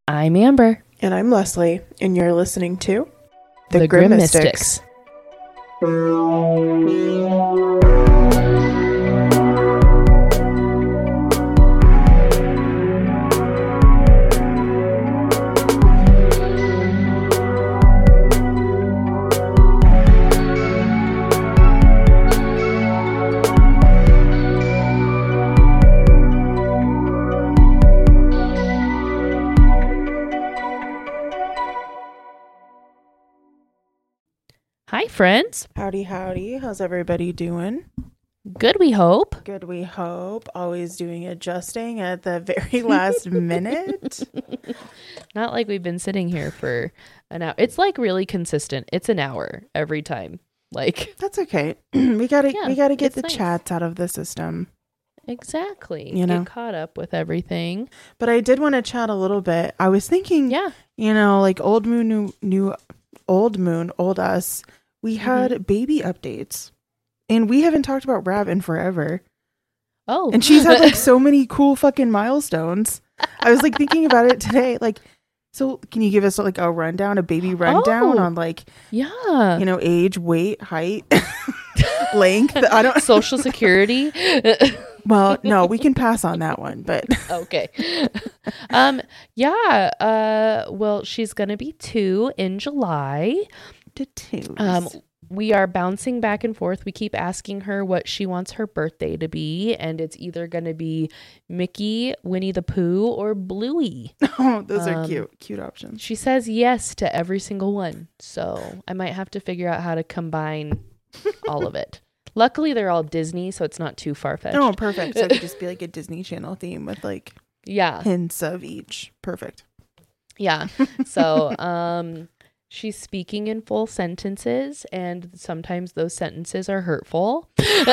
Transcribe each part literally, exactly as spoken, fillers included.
I'm Amber. And I'm Leslie, and you're listening to The, the Grim Mystics. Hi, friends. Howdy, howdy. How's everybody doing? Good, we hope. Good, we hope. Always doing adjusting at the very last minute. Not like we've been sitting here for an hour. It's like really consistent. It's an hour every time. Like that's okay. we gotta yeah, we gotta get the nice. chats out of the system. Exactly. You know, get caught up with everything. But I did want to chat a little bit. I was thinking, yeah, you know, like old moon, new, new old moon, old us. We had mm-hmm. baby updates, and we haven't talked about Rav in forever. Oh, and she's had like so many cool fucking milestones. I was like thinking about it today. Like, so can you give us like a rundown, a baby rundown oh, on like, yeah, you know, age, weight, height, length? I don't social security. Well, no, we can pass on that one, but okay. Um, yeah. Uh, well, she's gonna be two in July. Two. Um, we are bouncing back and forth. We keep asking her what she wants her birthday to be, and it's either going to be Mickey, Winnie the Pooh, or Bluey. Oh, those um, are cute, cute options. She says yes to every single one, so I might have to figure out how to combine all of it. Luckily, they're all Disney, so it's not too far-fetched. Oh, perfect. So it could just be like a Disney Channel theme with like yeah hints of each. Perfect. Yeah. So, um... she's speaking in full sentences, and sometimes those sentences are hurtful.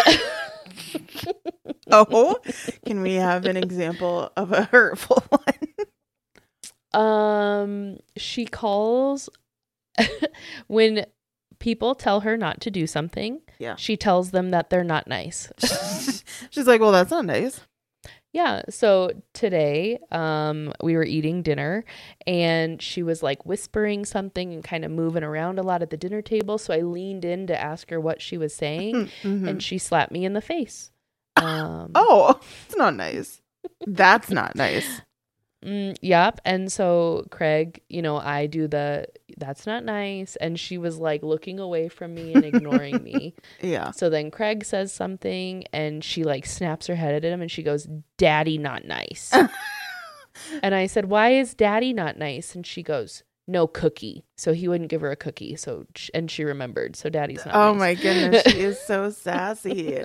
Oh, can we have an example of a hurtful one? Um, she calls when people tell her not to do something. Yeah, she tells them that they're not nice. She's like, "Well, that's not nice." Yeah. So today, um, we were eating dinner, and she was like whispering something and kind of moving around a lot at the dinner table. So I leaned in to ask her what she was saying, mm-hmm. and she slapped me in the face. Um, oh, it's not nice. That's not nice. Mm, yep. And so Craig, you know, I do the, that's not nice. And she was like looking away from me and ignoring me. Yeah. So then Craig says something, and she like snaps her head at him, and she goes, "Daddy not nice." And I said, "Why is Daddy not nice?" And she goes, "No cookie." So he wouldn't give her a cookie. So, and she remembered. So Daddy's not oh nice. My goodness. She is so sassy.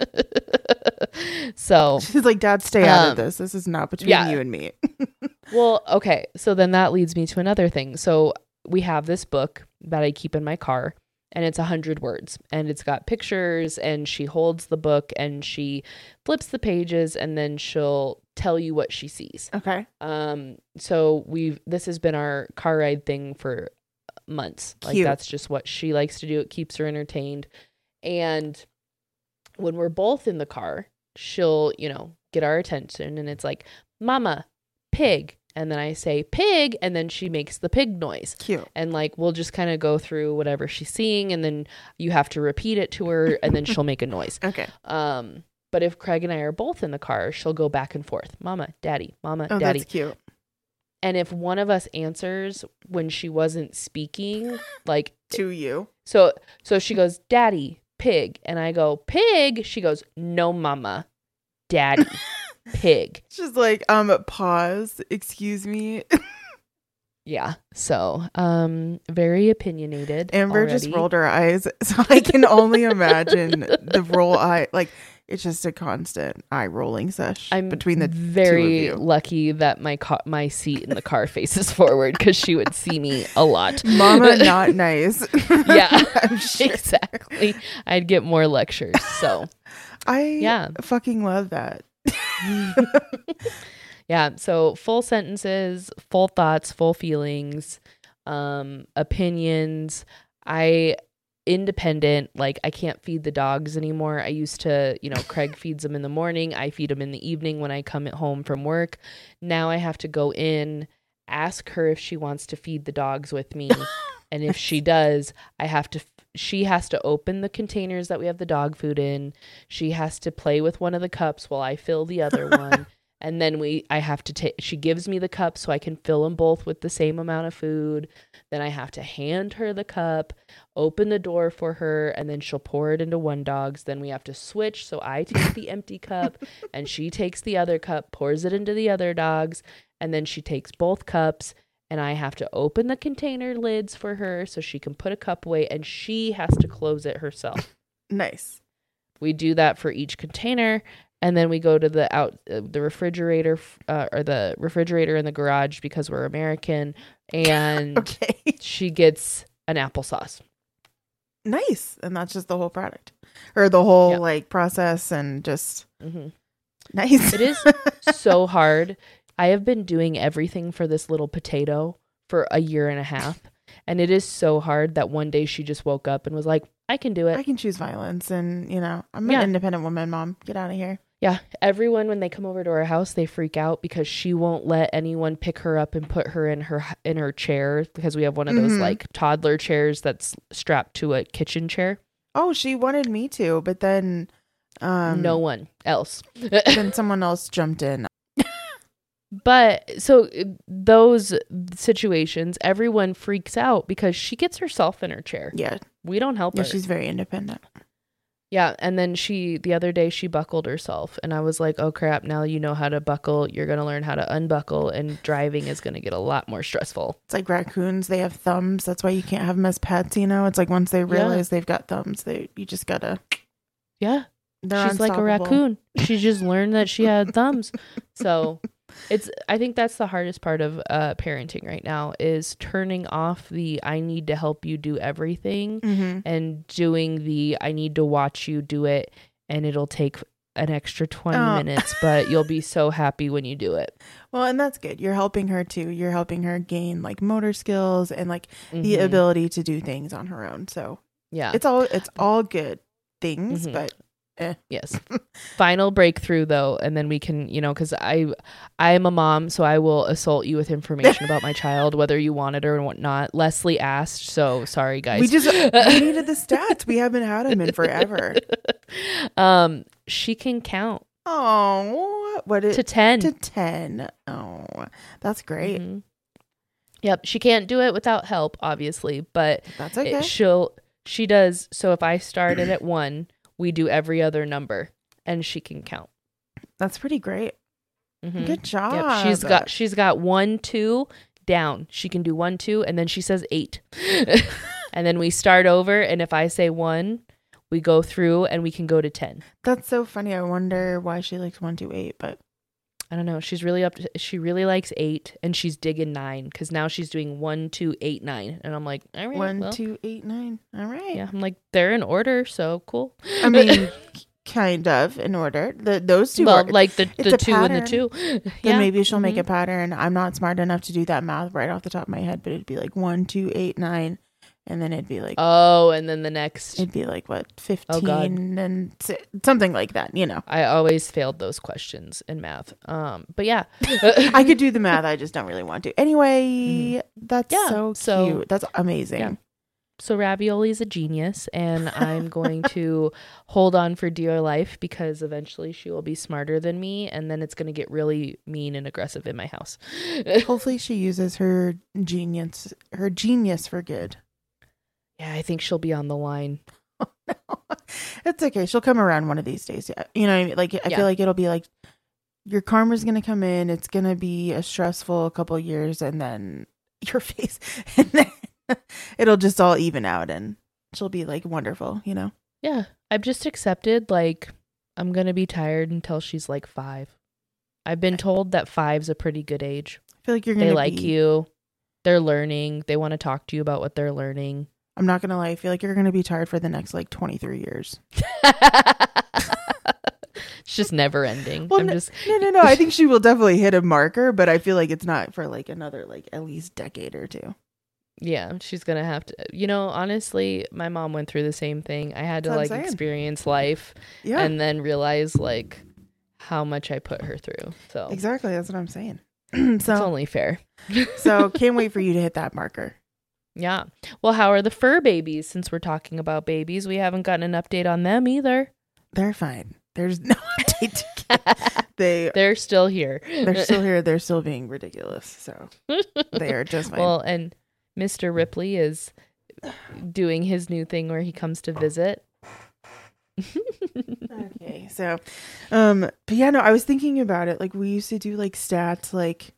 So she's like, "Dad, stay out um, of this. This is not between yeah. you and me." Well, okay. So then that leads me to another thing. So we have this book that I keep in my car, and it's a hundred words, and it's got pictures, and she holds the book and she flips the pages, and then she'll tell you what she sees. Okay. Um, so we've, this has been our car ride thing for months. Cute. Like that's just what she likes to do. It keeps her entertained. And when we're both in the car, she'll, you know, get our attention, and it's like, "Mama, pig." And then I say pig, and then she makes the pig noise. Cute. And like, we'll just kind of go through whatever she's seeing, and then you have to repeat it to her, and then she'll make a noise. Okay. Um, but if Craig and I are both in the car, she'll go back and forth. "Mama, Daddy, Mama, oh, Daddy." That's cute. And if one of us answers when she wasn't speaking, like to you. So, so she goes, "Daddy, pig." And I go, "Pig." She goes, "No, Mama, Daddy, pig." She's like, um, pause, excuse me. Yeah. So, um, very opinionated. Amber already. just rolled her eyes, so I can only imagine the roll eye. Like, it's just a constant eye rolling sesh I'm between the very two of you. lucky that my ca- my seat in the car faces forward, because she would see me a lot. Mama, not nice. Yeah, sure. Exactly. I'd get more lectures. So, I yeah, fucking love that. Yeah. So full sentences, full thoughts, full feelings, um, opinions. I independent, like I can't feed the dogs anymore. I used to, you know, Craig feeds them in the morning. I feed them in the evening when I come home from work. Now I have to go in ask her if she wants to feed the dogs with me. And if she does, I have to, she has to open the containers that we have the dog food in. She has to play with one of the cups while I fill the other one. And then we, I have to take, she gives me the cup so I can fill them both with the same amount of food. Then I have to hand her the cup, open the door for her, and then she'll pour it into one dog's. Then we have to switch. So I take the empty cup and she takes the other cup, pours it into the other dog's. And then she takes both cups and I have to open the container lids for her so she can put a cup away and she has to close it herself. Nice. We do that for each container. And then we go to the out uh, the refrigerator uh, or the refrigerator in the garage because we're American. And okay. she gets an applesauce. Nice. And that's just the whole product or the whole yep. like process and just mm-hmm. nice. It is so hard. I have been doing everything for this little potato for a year and a half. And it is so hard that one day she just woke up and was like, I can do it. I can choose violence. And, you know, I'm an yeah. independent woman, Mom. Get out of here. Yeah. Everyone, when they come over to our house, they freak out because she won't let anyone pick her up and put her in her in her chair because we have one of those mm-hmm. like toddler chairs that's strapped to a kitchen chair. Oh, she wanted me to, but then um, no one else. Then someone else jumped in. But so those situations, everyone freaks out because she gets herself in her chair. Yeah. We don't help yeah, her. She's very independent. Yeah. And then she, the other day, she buckled herself. And I was like, oh, crap. Now you know how to buckle. You're going to learn how to unbuckle. And driving is going to get a lot more stressful. It's like raccoons. They have thumbs. That's why you can't have them as pets, you know? It's like once they realize yeah. they've got thumbs, they you just got to. Yeah. She's like a raccoon. She just learned that she had thumbs. So it's, I think that's the hardest part of uh, parenting right now is turning off the, I need to help you do everything mm-hmm. and doing the, I need to watch you do it. And it'll take an extra twenty oh. minutes, but you'll be so happy when you do it. Well, and that's good. You're helping her too. You're helping her gain like motor skills and like mm-hmm. the ability to do things on her own. So yeah, it's all, it's all good things, mm-hmm. but Eh. Yes. Final breakthrough though, and then we can, you know, because I I am a mom, so I will assault you with information about my child, whether you want it or whatnot. Leslie asked, so sorry guys. We just we needed the stats. We haven't had them in forever. Um, she can count. Oh, what it, to ten. To ten. Oh, that's great. Mm-hmm. Yep, she can't do it without help, obviously, but that's okay. It, she'll she does. So if I started at one. We do every other number and she can count. That's pretty great. Mm-hmm. Good job. Yep. She's got, she's got one, two down. She can do one, two, and then she says eight. And then we start over. And if I say one, we go through and we can go to ten. That's so funny. I wonder why she likes one, two, eight, but I don't know. She's really up to, she really likes eight and she's digging nine because now she's doing one, two, eight, nine. And I'm like, all right. One, well. two, eight, nine. All right. Yeah. I'm like, they're in order. So cool. I mean, kind of in order. The Those two well, are. Like the, the two pattern. And the two. Then yeah. maybe she'll mm-hmm. make a pattern. I'm not smart enough to do that math right off the top of my head, but it'd be like one, two, eight, nine. And then it'd be like, oh, and then the next, it'd be like what, fifteen oh God. and something like that, you know. I always failed those questions in math. Um, but yeah, I could do the math. I just don't really want to. Anyway, mm-hmm. that's yeah, so cute. So, that's amazing. Yeah. So Ravioli's a genius, and I'm going to hold on for dear life because eventually she will be smarter than me, and then it's going to get really mean and aggressive in my house. Hopefully, she uses her genius, her genius for good. Yeah, I think she'll be on the line. Oh, no. It's okay. She'll come around one of these days. Yeah. You know what I mean? Like, I yeah. feel like it'll be like your karma's going to come in. It's going to be a stressful couple years and then your face. And then it'll just all even out and she'll be like wonderful, you know? Yeah. I've just accepted like I'm going to be tired until she's like five. I've been told that five's a pretty good age. I feel like you're going to They like be... you. They're learning. They want to talk to you about what they're learning. I'm not going to lie. I feel like you're going to be tired for the next like twenty-three years. It's just never ending. Well, I'm no, just... no, no, no. I think she will definitely hit a marker, but I feel like it's not for like another, like at least decade or two. Yeah, she's going to have to, you know, honestly, my mom went through the same thing. I had to That's like experience life yeah. and then realize like how much I put her through. So exactly. That's what I'm saying. so it's only fair. So can't wait for you to hit that marker. Yeah. Well, how are the fur babies? Since we're talking about babies, we haven't gotten an update on them either. They're fine. There's no update to get. They, they're still here. They're still here. They're still being ridiculous. So they are just fine. Well, and Mister Ripley is doing his new thing where he comes to visit. Okay. So, um, but yeah, no, I was thinking about it. Like we used to do like stats, like,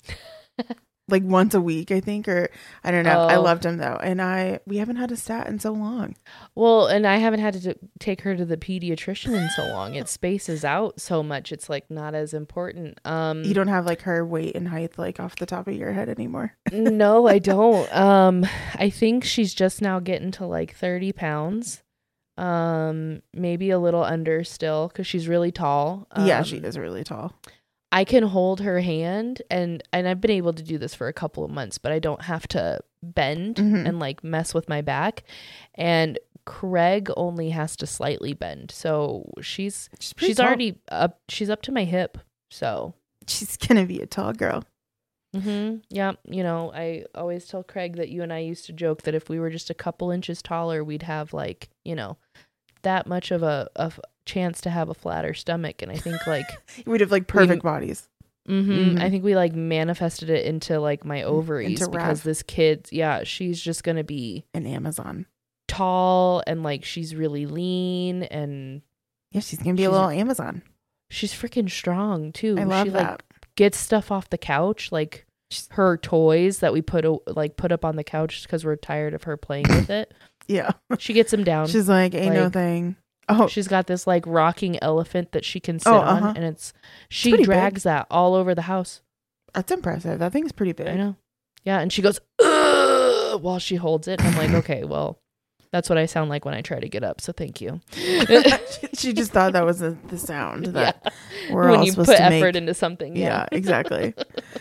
like once a week, I think, or I don't know. Oh. I loved him though. And I, we haven't had a stat in so long. Well, and I haven't had to t- take her to the pediatrician in so long. It spaces out so much. It's like not as important. Um, you don't have like her weight and height, like off the top of your head anymore. No, I don't. Um, I think she's just now getting to like thirty pounds. Um, maybe a little under still. Cause she's really tall. Um, yeah, she is really tall. I can hold her hand and, and I've been able to do this for a couple of months, but I don't have to bend mm-hmm. and like mess with my back. And Craig only has to slightly bend. So she's, she's, she's already up. She's up to my hip. So she's going to be a tall girl. Mm-hmm. Yeah. You know, I always tell Craig that you and I used to joke that if we were just a couple inches taller, we'd have like, you know, that much of a, of chance to have a flatter stomach. And I think like we'd have like perfect we, bodies. Mm-hmm, mm-hmm. I think we like manifested it into like my ovaries into because Rav. This kid, yeah, she's just going to be an Amazon tall and like she's really lean and yeah, she's going to be a little Amazon. She's freaking strong too. I love she that. Like gets stuff off the couch, like her toys that we put like put up on the couch because we're tired of her playing with it. Yeah. She gets them down. She's like, ain't like, no thing. Oh, she's got this like rocking elephant that she can sit oh, uh-huh. on, and it's she it's drags big. That all over the house. That's impressive. That thing's pretty big. I know. Yeah, and she goes ugh, while she holds it. And I'm like, okay, well, that's what I sound like when I try to get up. So thank you. She just thought that was a, the sound that yeah. we're when all you supposed put to effort make. into something. Yeah, yeah exactly.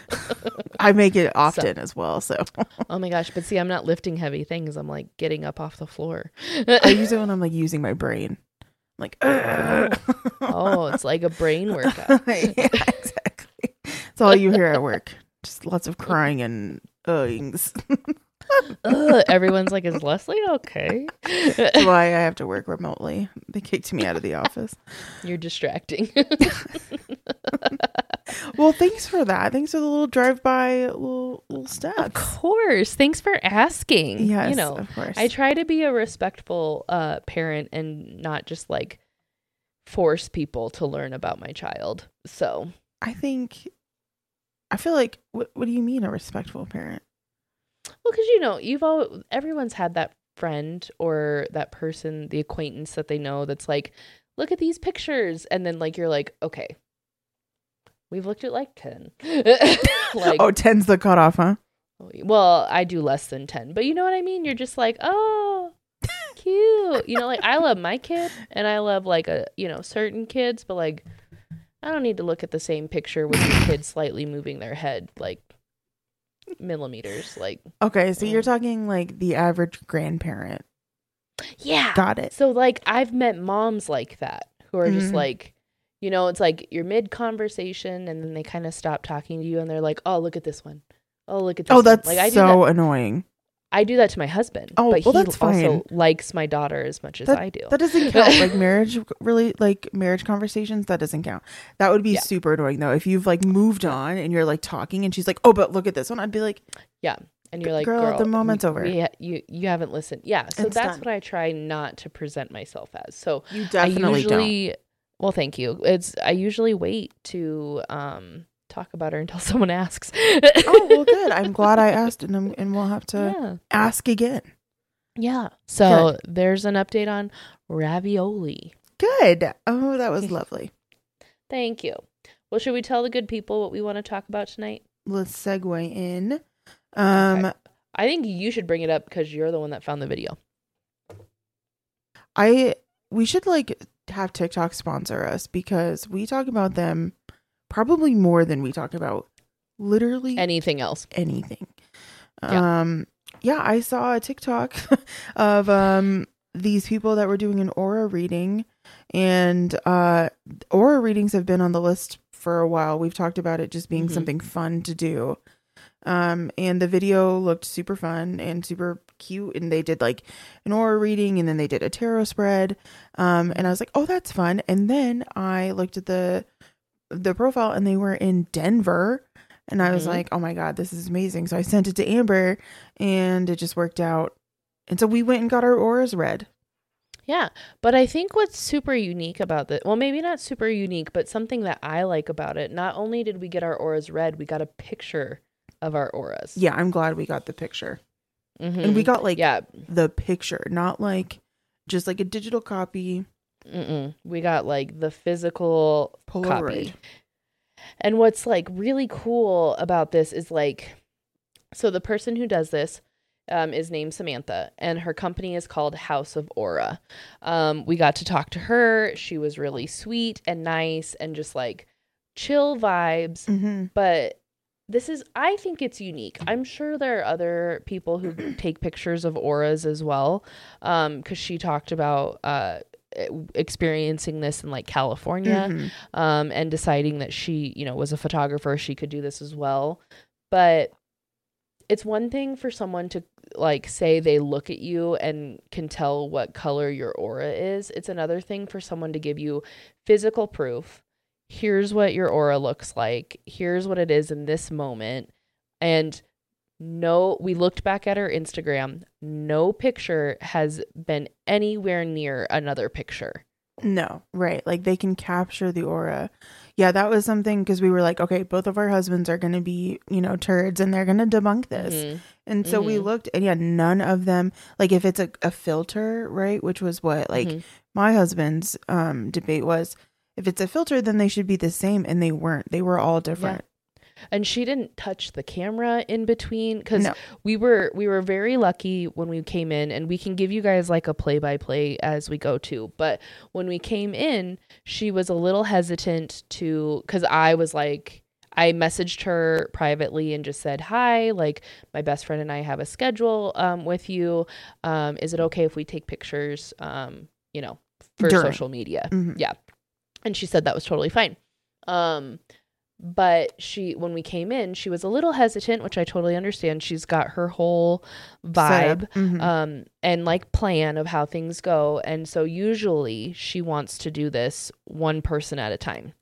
I make it often so. As well. So. Oh my gosh! But see, I'm not lifting heavy things. I'm like getting up off the floor. I use it when I'm like using my brain. Like, oh. Oh, it's like a brain workout. Yeah, exactly. It's all you hear at work. Just lots of crying and uhings. Ugh, everyone's like, is Leslie okay? That's why I have to work remotely. They kicked me out of the office. You're distracting. Well, thanks for that. Thanks for the little drive-by little little steps. Of course. Thanks for asking. Yes, you know, of course. I try to be a respectful uh, parent and not just like force people to learn about my child. So I think, I feel like, what, what do you mean a respectful parent? Well, because, you know, you've all, everyone's had that friend or that person, the acquaintance that they know that's like, look at these pictures. And then like, you're like, okay, we've looked at like ten. Like, oh, ten's the cutoff, huh? Well, I do less than ten, but you know what I mean? You're just like, oh, cute. You know, like I love my kid and I love like a, you know, certain kids, but like, I don't need to look at the same picture with your kid slightly moving their head like millimeters. Like, okay, so um, you're talking like the average grandparent. Yeah. Got it. So like I've met moms like that who are mm-hmm. just like, you know, it's like you're mid conversation and then they kind of stop talking to you and they're like, oh, look at this one. Oh, look at this. Oh, that's one. Like, I so do that. annoying. I do that to my husband. Oh, but well, he that's fine. also likes my daughter as much as that, I do. That doesn't count. Like marriage, really, like marriage conversations, that doesn't count. That would be yeah. super annoying though. If you've like moved on and you're like talking and she's like, oh, but look at this one. I'd be like, yeah. And you're like, girl, girl the moment's we, over. We, you you haven't listened. Yeah. So it's that's done. what I try not to present myself as. So you definitely I usually, don't. Well, thank you. It's I usually wait to um talk about her until someone asks. Oh, well, good. I'm glad I asked, and I'm, and we'll have to yeah. ask again. Yeah. So good. There's an update on ravioli. Good. Oh, that was lovely. Thank you. Well, should we tell the good people what we want to talk about tonight? Let's segue in. Um, okay. I think you should bring it up because you're the one that found the video. I we should like have TikTok sponsor us because we talk about them probably more than we talk about literally anything else. Anything. Yeah. Um yeah, I saw a TikTok of um these people that were doing an aura reading, and uh aura readings have been on the list for a while. We've talked about it just being Mm-hmm. something fun to do. Um, and the video looked super fun and super cute. And they did like an aura reading, and then they did a tarot spread. Um, and I was like, oh, that's fun. And then I looked at the the profile, and they were in Denver. And I was Mm-hmm. like, oh my God, this is amazing. So I sent it to Amber, and it just worked out. And so we went and got our auras read. Yeah. But I think what's super unique about this, well, maybe not super unique, but something that I like about it, not only did we get our auras read, we got a picture of our auras. Yeah, I'm glad we got the picture. Mm-hmm. And we got like yeah. the picture, not like just like a digital copy. Mm-mm. We got like the physical Polaroid. copy. And what's like really cool about this is like, so the person who does this um, is named Samantha, and her company is called House of Aura. Um, we got to talk to her. She was really sweet and nice and just like chill vibes. Mm-hmm. But this is, I think it's unique. I'm sure there are other people who take pictures of auras as well. Um, because she talked about uh experiencing this in like California, Mm-hmm. um, and deciding that she, you know, was a photographer, she could do this as well. But it's one thing for someone to like say they look at you and can tell what color your aura is. It's another thing for someone to give you physical proof. Here's what your aura looks like. Here's what it is in this moment. And no, we looked back at her Instagram. No picture has been anywhere near another picture. No, right. Like they can capture the aura. Yeah, that was something because we were like, okay, both of our husbands are going to be, you know, turds, and they're going to debunk this. Mm-hmm. And so mm-hmm. we looked, and yeah, none of them, like if it's a, a filter, right, which was what like Mm-hmm. my husband's um debate was, if it's a filter, then they should be the same, and they weren't. They were all different. Yeah. And she didn't touch the camera in between, because No. we were we were very lucky when we came in, and we can give you guys like a play by play as we go too. But when we came in, she was a little hesitant to, because I was like, I messaged her privately and just said, hi, like my best friend and I have a schedule um, with you. Um, is it okay if we take pictures, um, you know, for During. social media? Mm-hmm. Yeah. And she said that was totally fine. Um, But she, when we came in, she was a little hesitant, which I totally understand. She's got her whole vibe, Mm-hmm. um, and like plan of how things go. And so usually she wants to do this one person at a time.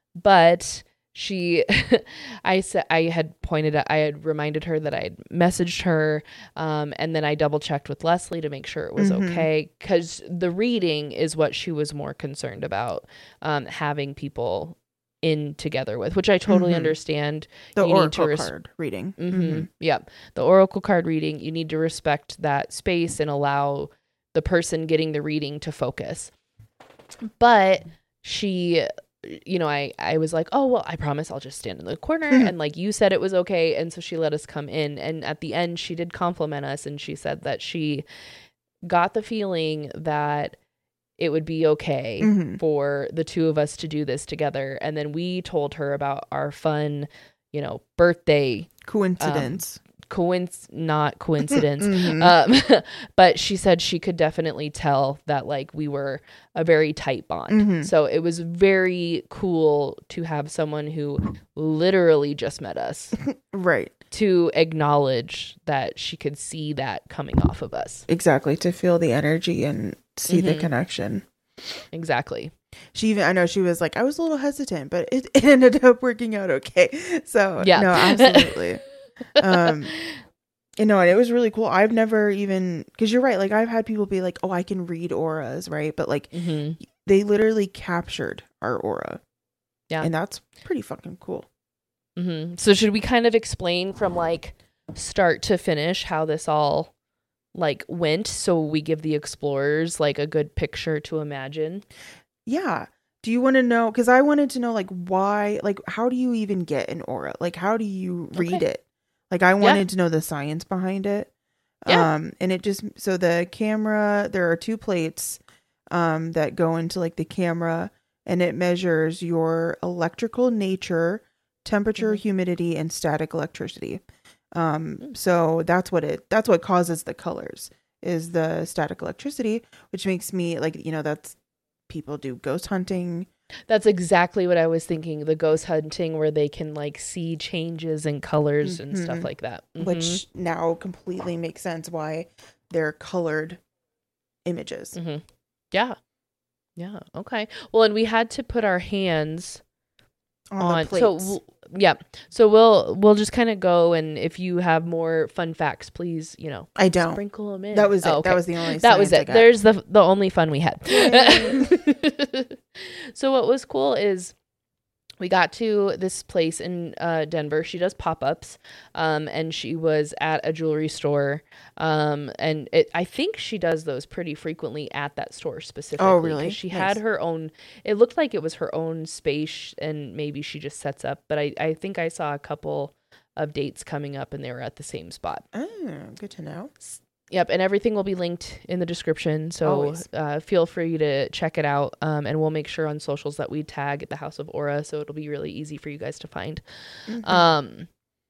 But she, I said, I had pointed out, I had reminded her that I had messaged her. Um, and then I double checked with Leslie to make sure it was Mm-hmm. okay. 'Cause the reading is what she was more concerned about, um, having people in together with, which I totally Mm-hmm. understand. The You need to oracle res- card reading. Mm-hmm. Mm-hmm. Yeah. The oracle card reading, you need to respect that space and allow the person getting the reading to focus. But she, you know, I, I was like, oh, well, I promise I'll just stand in the corner. Mhm. And like you said, it was okay. And so she let us come in. And at the end, she did compliment us. And she said that she got the feeling that it would be okay Mm-hmm. for the two of us to do this together. And then we told her about our fun, you know, birthday Coincidence. coinc not coincidence. Mhm. Um, but she said she could definitely tell that like we were a very tight bond. Mhm. So it was very cool to have someone who literally just met us Right. to acknowledge that she could see that coming off of us. Exactly. To feel the energy and see the Mhm. connection. Exactly. She even, I know she was like, I was a little hesitant, but it, it ended up working out okay. So Yeah. no, absolutely. um, you know, and it was really cool. I've never even, because you're right. Like I've had people be like, oh, I can read auras, right? But like hmm they literally captured our aura. Yeah. And that's pretty fucking cool. hmm So should we kind of explain from like start to finish how this all like went, so we give the explorers like a good picture to imagine? Yeah. Do you want to know? Because I wanted to know, like, why, like, how do you even get an aura? Like, how do you read Okay. it? Like, I wanted to know the science behind it. Yeah. Um, and it just, so the camera, there are two plates um, that go into like the camera, and it measures your electrical nature, temperature, Mhm. humidity, and static electricity. Um, so that's what it, that's what causes the colors, is the static electricity, which makes me like, you know, that's, people do ghost hunting. That's exactly what I was thinking. The ghost hunting where they can like see changes in colors mm-hmm. and stuff like that. Mm-hmm. Which now completely makes sense why they're colored images. Mm-hmm. Yeah. Yeah. Okay. Well, and we had to put our hands on, on the plates. So yeah. So we'll we'll just kind of go, and if you have more fun facts, please, you know, I don't sprinkle them in. That was it. Oh, okay. That was the only. That was it. There's the the only fun we had. So what was cool is we got to this place in uh, Denver. She does pop-ups, um, and she was at a jewelry store. Um, and it, I think she does those pretty frequently at that store specifically. Oh, really? She nice. had her own, it looked like it was her own space, and maybe she just sets up. But I, I think I saw a couple of dates coming up, and they were at the same spot. Oh, good to know. Yep, and everything will be linked in the description, so uh, feel free to check it out, um, and we'll make sure on socials that we tag the House of Aura, so it'll be really easy for you guys to find. Mm-hmm. Um,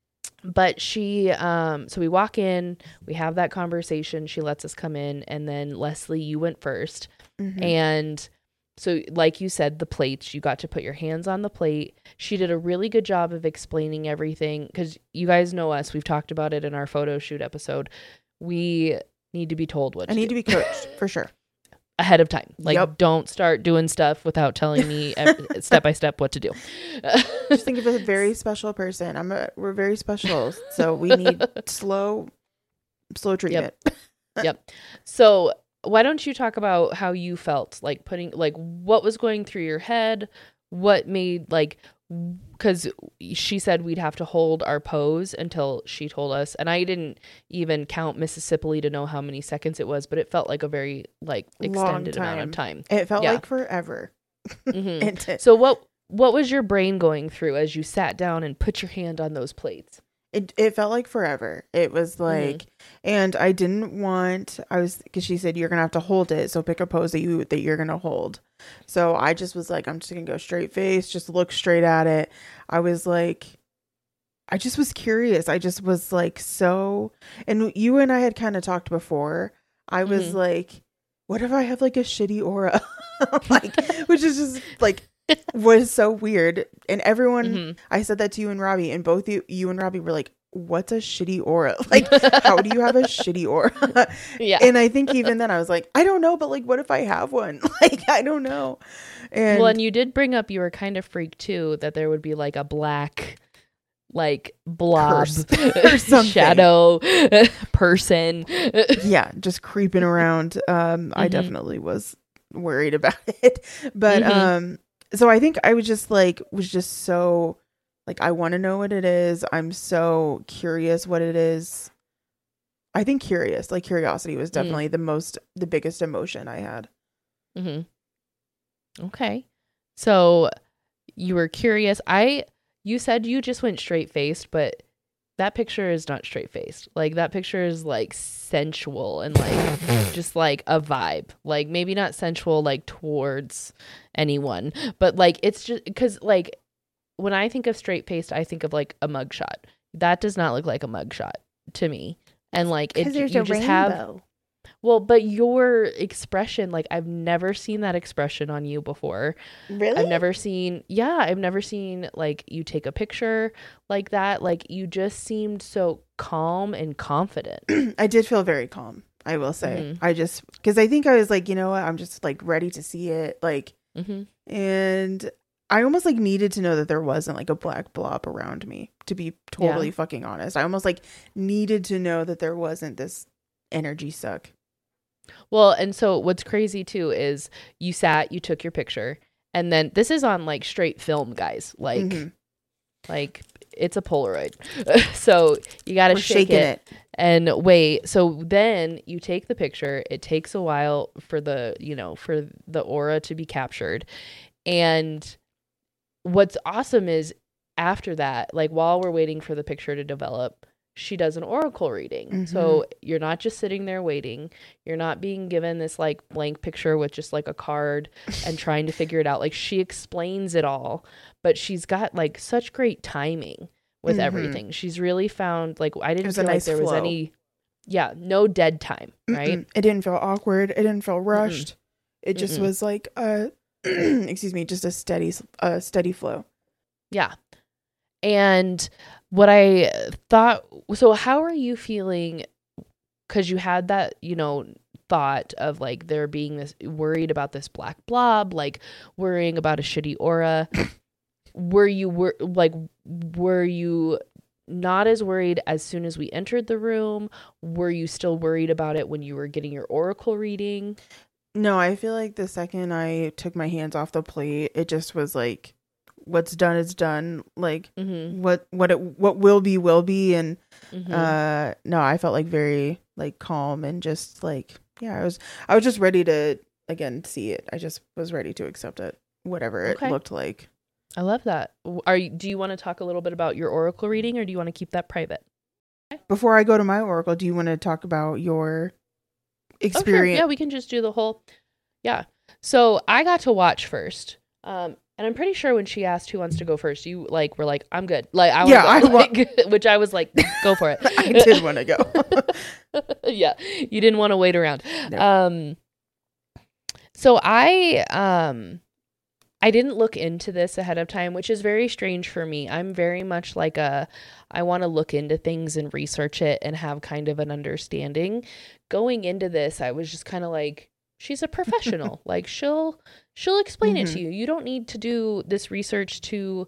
but she, um, so we walk in, we have that conversation, she lets us come in, and then Leslie, you went first, mm-hmm. and so like you said, the plates, you got to put your hands on the plate. She did a really good job of explaining everything, because you guys know us, we've talked about it in our photo shoot episode. We need to be told what to I need do. to be coached, for sure. Ahead of time. Like, yep. Don't start doing stuff without telling me step by step what to do. Just think of a very special person. I'm a, we're very special, so we need slow, slow treatment. Yep. Yep. So why don't you talk about how you felt, like putting, like what was going through your head, what made, like, because she said we'd have to hold our pose until she told us, and I didn't even count Mississippi to know how many seconds it was, but it felt like a very like extended amount of time. It felt yeah. like forever. Mm-hmm. So what what was your brain going through as you sat down and put your hand on those plates? It it felt like forever. It was like, mm-hmm. and I didn't want, I was, because she said, you're going to have to hold it. So pick a pose that you, that you're going to hold. So I just was like, I'm just going to go straight face, just look straight at it. I was like, I just was curious. I just was like, so, and you and I had kind of talked before. I was mm-hmm. like, what if I have like a shitty aura? Like, which is just like, was so weird. And everyone, mm-hmm. I said that to you and Robbie, and both you you and Robbie were like, what's a shitty aura? Like, how do you have a shitty aura? Yeah. And I think even then I was like, I don't know, but like, what if I have one? Like, I don't know. And well, and you did bring up, you were kind of freaked too, that there would be like a black like blob or some shadow person. Yeah, just creeping around. Um, mm-hmm. I definitely was worried about it. But mm-hmm. um so I think I was just like, was just so like, I want to know what it is. I'm so curious what it is. I think curious, like curiosity was definitely mm. the most, the biggest emotion I had. Mm-hmm. Okay. So you were curious. I, you said you just went straight faced, but that picture is not straight faced. Like that picture is like sensual and like just like a vibe. Like maybe not sensual like towards anyone, but like it's just because like when I think of straight faced, I think of like a mugshot. That does not look like a mugshot to me. And like it, there's you a just rainbow. have. Well, but your expression, like I've never seen that expression on you before. Really? I've never seen, yeah, I've never seen like you take a picture like that. Like you just seemed so calm and confident. I did feel very calm, I will say. Mm-hmm. I just, because I think I was like, you know what, I'm just like ready to see it. Like, mm-hmm. and I almost like needed to know that there wasn't like a black blob around me, to be totally yeah. fucking honest. I almost like needed to know that there wasn't this energy suck. Well, and so what's crazy too is you sat, you took your picture, and then this is on like straight film, guys. Like, mm-hmm. like it's a Polaroid. So you got to shake it, it and wait. So then you take the picture. It takes a while for the, you know, for the aura to be captured. And what's awesome is after that, like while we're waiting for the picture to develop, she does an oracle reading. Mm-hmm. So you're not just sitting there waiting. You're not being given this like blank picture with just like a card and trying to figure it out. Like she explains it all, but she's got like such great timing with mm-hmm. everything. She's really found like, I didn't feel like nice there flow. was any, yeah, no dead time, right? Mm-mm. It didn't feel awkward. It didn't feel rushed. Mm-mm. It just Mm-mm. was like, uh, excuse me, just a steady, uh, steady flow. Yeah. And what I thought, so how are you feeling? Because you had that, you know, thought of like there being this worried about this black blob, like worrying about a shitty aura. Were you were like, were you not as worried as soon as we entered the room? Were you still worried about it when you were getting your oracle reading? No, I feel like the second I took my hands off the plate, it just was like, what's done is done. Like mm-hmm. what what it what will be will be. And mm-hmm. uh, no, I felt like very like calm and just like yeah, I was I was just ready to again see it. I just was ready to accept it, whatever okay. it looked like. I love that. Are you, do you want to talk a little bit about your oracle reading, or do you want to keep that private? Before I go to my oracle, do you want to talk about your experience? Oh, sure. Yeah, we can just do the whole. Yeah. So I got to watch first. Um, and I'm pretty sure when she asked who wants to go first, you like were like, I'm good. Like I yeah, go, I like, wa- which I was like, go for it. I did want to go. Yeah, you didn't want to wait around. No. Um, so I um. I didn't look into this ahead of time, which is very strange for me. I'm very much like a, I want to look into things and research it and have kind of an understanding. Going into this, I was just kind of like, she's a professional. Like she'll, she'll explain mm-hmm. it to you. You don't need to do this research to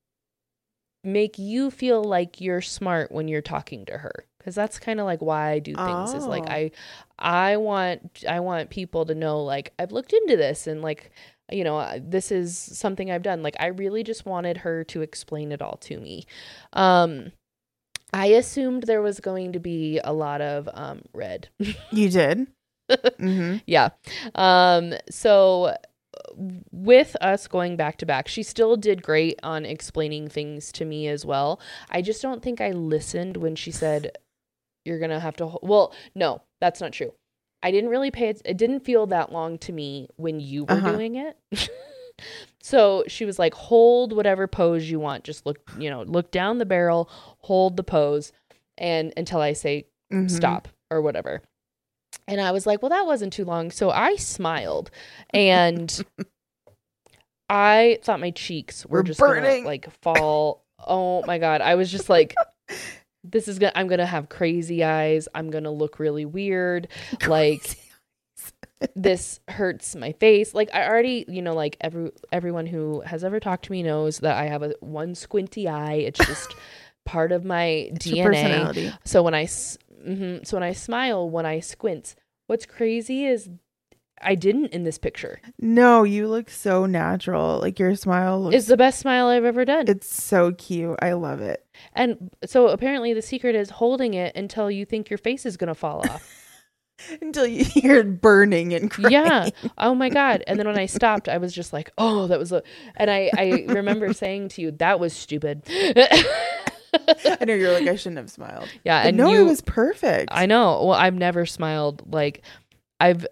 make you feel like you're smart when you're talking to her. Cause that's kind of like why I do things oh. is like, I, I want, I want people to know, like, I've looked into this and like, you know, this is something I've done. Like, I really just wanted her to explain it all to me. Um, I assumed there was going to be a lot of um, red. You did? Mm-hmm. Yeah. Um, so with us going back to back, she still did great on explaining things to me as well. I just don't think I listened when she said, you're going to have to, ho-. well, no, that's not true. I didn't really pay it. It didn't feel that long to me when you were uh-huh. doing it. So she was like, hold whatever pose you want. Just look, you know, look down the barrel, hold the pose and until I say mm-hmm. stop or whatever. And I was like, well, that wasn't too long. So I smiled and I thought my cheeks were, we're just burning. Gonna, like fall. Oh my God. I was just like, this is gonna, I'm going to have crazy eyes. I'm going to look really weird. Crazy. Like this hurts my face. Like I already, you know, like every, everyone who has ever talked to me knows that I have a one squinty eye. It's just part of my it's D N A. Personality. So when I, mm-hmm, so when I smile, when I squint, what's crazy is I didn't in this picture. No, you look so natural. Like your smile looks... It's the best smile I've ever done. It's so cute. I love it. And so apparently the secret is holding it until you think your face is going to fall off. Until you hear it burning and crying. Yeah. Oh my God. And then when I stopped, I was just like, oh, that was a... And I, I remember saying to you, that was stupid. I know you're like, I shouldn't have smiled. Yeah. But and no, you, it was perfect. I know. Well, I've never smiled. Like I've...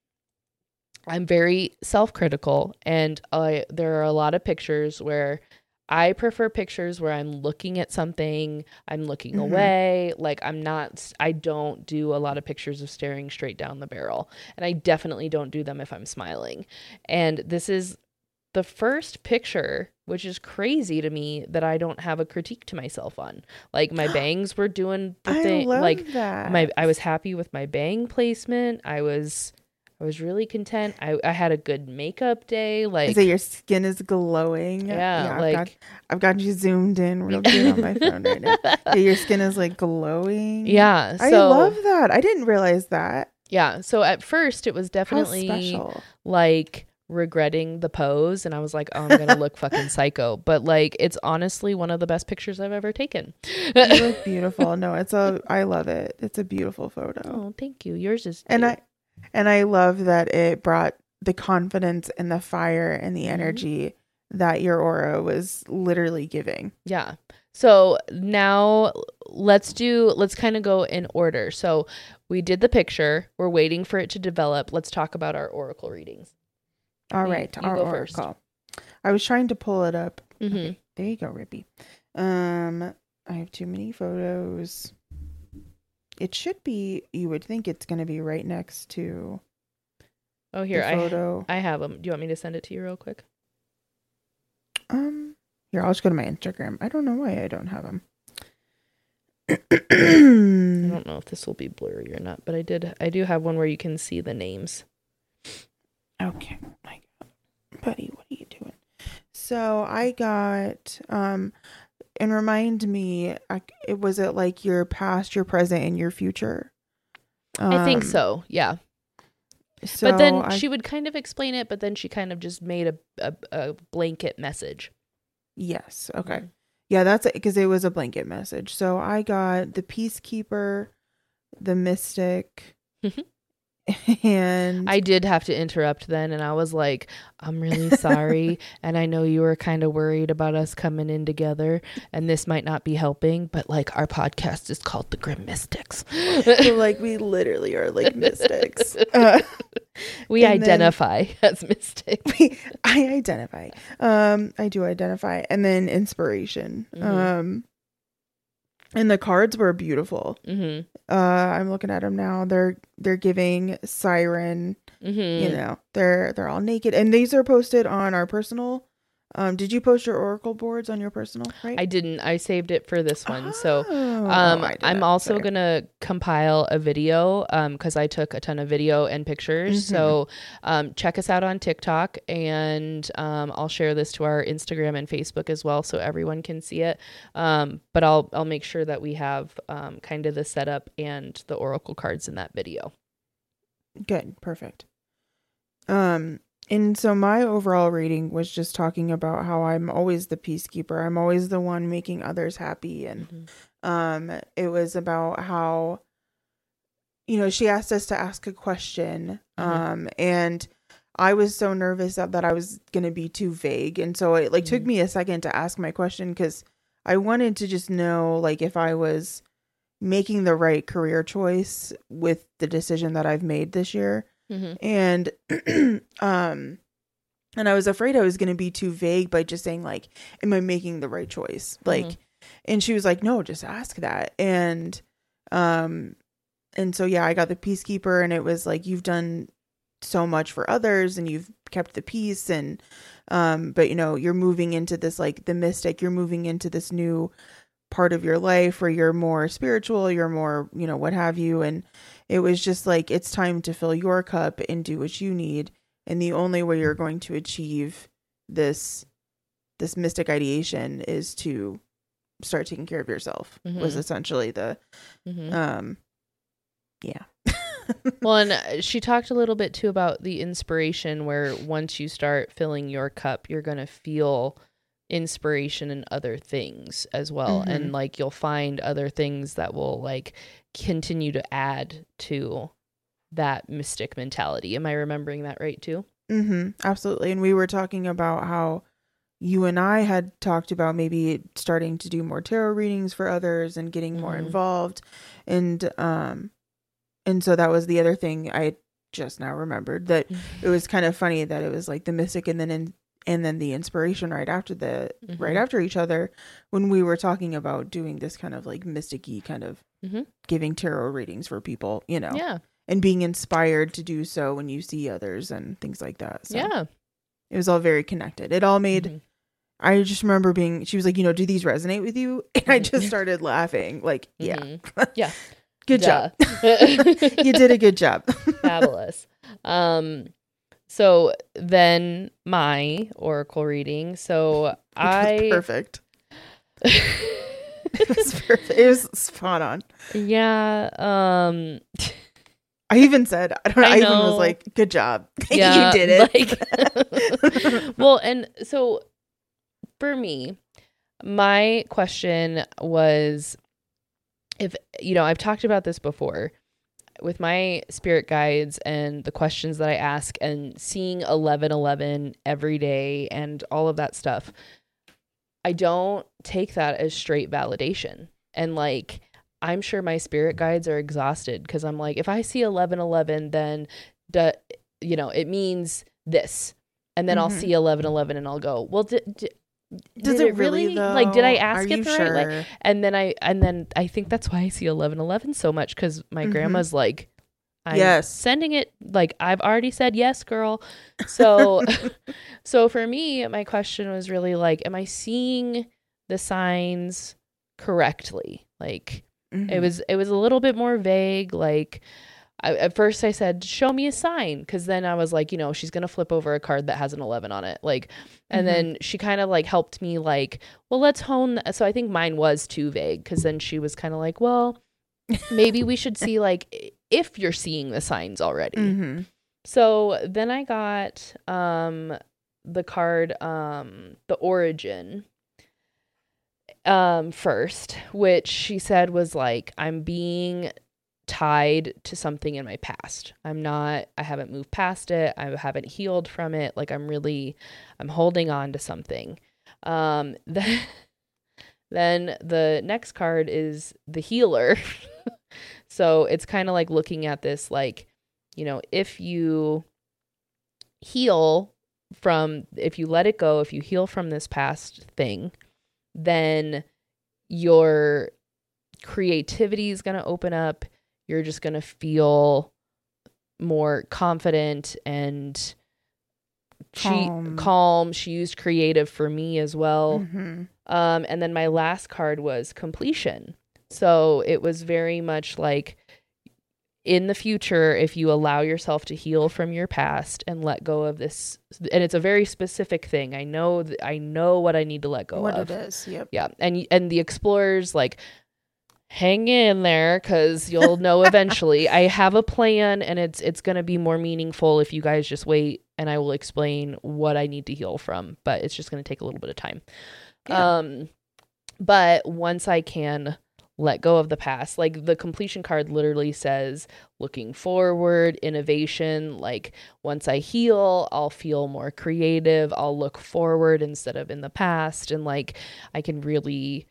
I'm very self-critical and I, there are a lot of pictures where I prefer pictures where I'm looking at something, I'm looking mm-hmm. away. Like I'm not, I don't do a lot of pictures of staring straight down the barrel. And I definitely don't do them if I'm smiling. And this is the first picture, which is crazy to me, that I don't have a critique to myself on. Like my bangs were doing the I thing. love like that. my, I was happy with my bang placement. I was... I was really content. I, I had a good makeup day. Like, so your skin is glowing. Yeah, yeah like I've got, I've got you zoomed in real good on my phone right now. Yeah, your skin is like glowing. Yeah, so, I love that. I didn't realize that. Yeah, so at first it was definitely like regretting the pose, and I was like, oh, I'm gonna look fucking psycho. But like, it's honestly one of the best pictures I've ever taken. You look beautiful. No, it's a. I love it. It's a beautiful photo. Oh, thank you. Yours is. And too. I. And I love that it brought the confidence and the fire and the energy mm-hmm. that your aura was literally giving. Yeah. So now let's do, let's kind of go in order. So we did the picture. We're waiting for it to develop. Let's talk about our oracle readings. All right. You, you our go oracle. First. I was trying to pull it up. Mm-hmm. Okay, there you go, Rippy. Um, I have too many photos. It should be, you would think it's going to be right next to Oh, here, I, photo. I have them. Do you want me to send it to you real quick? Um, here, I'll just go to my Instagram. I don't know why I don't have them. I don't know if this will be blurry or not, but I did. I do have one where you can see the names. Okay, my God, buddy, what are you doing? So I got um, and remind me, I, it was it like your past, your present, and your future. Um, I think so. Yeah. So but then I, she would kind of explain it, but then she kind of just made a a, a blanket message. Yes. Okay. Mm-hmm. Yeah, that's it, because it was a blanket message. So I got the Peacekeeper, the Mystic, and I did have to interrupt then, and I was like, I'm really sorry, and I know you were kind of worried about us coming in together, and this might not be helping, but like our podcast is called The Grim Mystics. So, like, we literally are like mystics. Uh, we identify as mystics. We, I identify. Um, I do identify, and then inspiration. Mm-hmm. Um, and the cards were beautiful. Mm-hmm. Uh, I'm looking at them now. They're they're giving siren. Mm-hmm. You know, they're they're all naked, and these are posted on our personal. Um, did you post your Oracle boards on your personal? Right, I didn't. I saved it for this one. Oh, so, um, oh, I'm also Sorry. gonna compile a video. Um, because I took a ton of video and pictures. Mm-hmm. So, um, check us out on TikTok, and um, I'll share this to our Instagram and Facebook as well, so everyone can see it. Um, but I'll I'll make sure that we have um kind of the setup and the Oracle cards in that video. Good, perfect. Um. And so my overall reading was just talking about how I'm always the peacekeeper. I'm always the one making others happy. And mm-hmm. um, it was about how, you know, she asked us to ask a question. Mm-hmm. Um, and I was so nervous that, that I was going to be too vague. And so it like mm-hmm. took me a second to ask my question, because I wanted to just know, like, if I was making the right career choice with the decision that I've made this year. Mm-hmm. And, um, and I was afraid I was going to be too vague by just saying, like, am I making the right choice? Like, mm-hmm. and she was like, no, just ask that. And, um, and so, yeah, I got the Peacekeeper, and it was like, you've done so much for others, and you've kept the peace. And, um, but you know, you're moving into this, like the Mystic, you're moving into this new part of your life where you're more spiritual, you're more, you know, what have you. And it was just like, it's time to fill your cup and do what you need. And the only way you're going to achieve this, this mystic ideation is to start taking care of yourself. Mm-hmm. Was essentially the, mm-hmm. um, yeah. Well, and she talked a little bit too about the inspiration, where once you start filling your cup, you're going to feel inspiration in other things as well. Mm-hmm. And like, you'll find other things that will like continue to add to that mystic mentality. Am I remembering that right too? Mm-hmm. Absolutely. And we were talking about how you and I had talked about maybe starting to do more tarot readings for others and getting more mm-hmm. involved. And, um, and so that was the other thing I just now remembered, that mm-hmm. it was kind of funny that it was like the mystic and then in, and then the inspiration right after the mm-hmm. right after each other, when we were talking about doing this kind of like mysticy kind of mm-hmm. giving tarot readings for people, you know, yeah, and being inspired to do so when you see others and things like that. So yeah, it was all very connected. It all made, mm-hmm. I just remember being, she was like, you know, do these resonate with you? And I just started laughing like, yeah, mm-hmm. yeah, good Duh. job. You did a good job. Fabulous. Um, So then my Oracle reading. So I perfect. It was perfect. It was spot on. Yeah. Um I even said, I don't know, I, I even was like, good job. Yeah, you did it. Like, well, and so for me, my question was, if, you know, I've talked about this before with my spirit guides and the questions that I ask and seeing eleven eleven every day and all of that stuff, I don't take that as straight validation. And like, I'm sure my spirit guides are exhausted, because I'm like, if I see eleven eleven, then, the, you know, it means this. And then mm-hmm. I'll see eleven eleven and I'll go, well, d- d- Does did it, it really, really like, did I ask Are it the sure? right way? And then I, and then I think that's why I see eleven eleven so much. 'Cause my mm-hmm. grandma's like, I'm yes. sending it. Like, I've already said yes, girl. So, so for me, my question was really like, am I seeing the signs correctly? Like, mm-hmm. it was, it was a little bit more vague. Like, I, at first I said, show me a sign. Because then I was like, you know, she's going to flip over a card that has an eleven on it. Like, and mm-hmm. then she kind of like helped me like, well, let's hone. Th-. So I think mine was too vague. Because then she was kind of like, well, maybe we should see like if you're seeing the signs already. Mm-hmm. So then I got um, the card, um, the origin um, first, which she said was like, I'm being tied to something in my past. I'm not, I haven't moved past it. I haven't healed from it. Like I'm really, I'm holding on to something. Um, then, then the next card is the healer. So it's kind of like looking at this, like, you know, if you heal from, if you let it go, if you heal from this past thing, then your creativity is going to open up. You're just going to feel more confident and calm. She, calm. She used creative for me as well. Mm-hmm. Um, and then my last card was completion. So it was very much like in the future, if you allow yourself to heal from your past and let go of this, and it's a very specific thing. I know, th- I know what I need to let go what of. What it is. Yep. Yeah. And, and the explorers, like, hang in there because you'll know eventually. I have a plan and it's, it's going to be more meaningful if you guys just wait and I will explain what I need to heal from, but it's just going to take a little bit of time. Yeah. Um, but once I can let go of the past, like the completion card literally says looking forward, innovation. Like once I heal, I'll feel more creative. I'll look forward instead of in the past. And like, I can really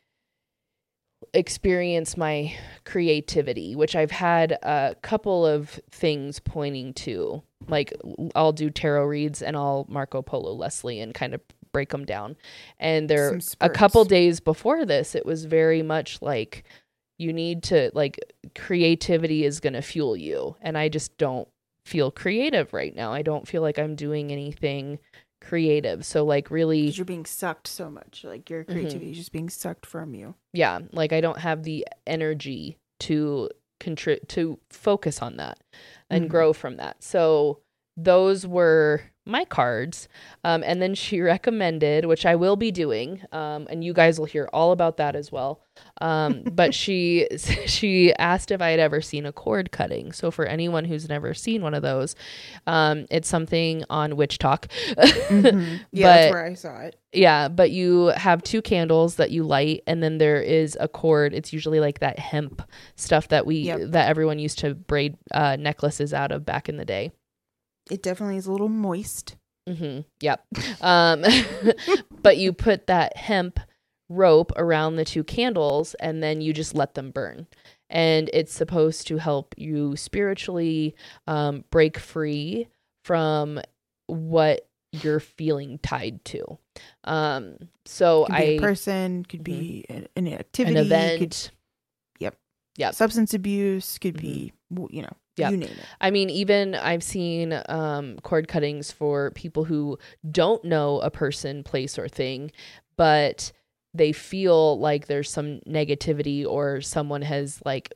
experience my creativity, which I've had a couple of things pointing to. Like I'll do tarot reads and I'll Marco Polo Leslie and kind of break them down. And there a couple days before this, it was very much like you need to, like, creativity is going to fuel you. And I just don't feel creative right now. I don't feel like I'm doing anything creative. So like really, you're being sucked so much. Like your creativity mm-hmm. is just being sucked from you. Yeah. Like I don't have the energy to contri- to focus on that and mm-hmm. grow from that. So those were my cards. Um, and then she recommended, which I will be doing, um, and you guys will hear all about that as well. Um, but she she asked if I had ever seen a cord cutting. So for anyone who's never seen one of those, um, it's something on Witch Talk. mm-hmm. Yeah, but, that's where I saw it. Yeah, but you have two candles that you light, and then there is a cord. It's usually like that hemp stuff that we yep. that everyone used to braid uh, necklaces out of back in the day. It definitely is a little moist. Mm-hmm. Yep. Um, but you put that hemp rope around the two candles and then you just let them burn. And it's supposed to help you spiritually um, break free from what you're feeling tied to. Um, so could I... be a person, could mm-hmm. be an, an activity. An event. Could, yep. Yep. Substance abuse could mm-hmm. be, you know. Yeah. You name it. I mean, even I've seen um, cord cuttings for people who don't know a person, place, or thing, but they feel like there's some negativity or someone has like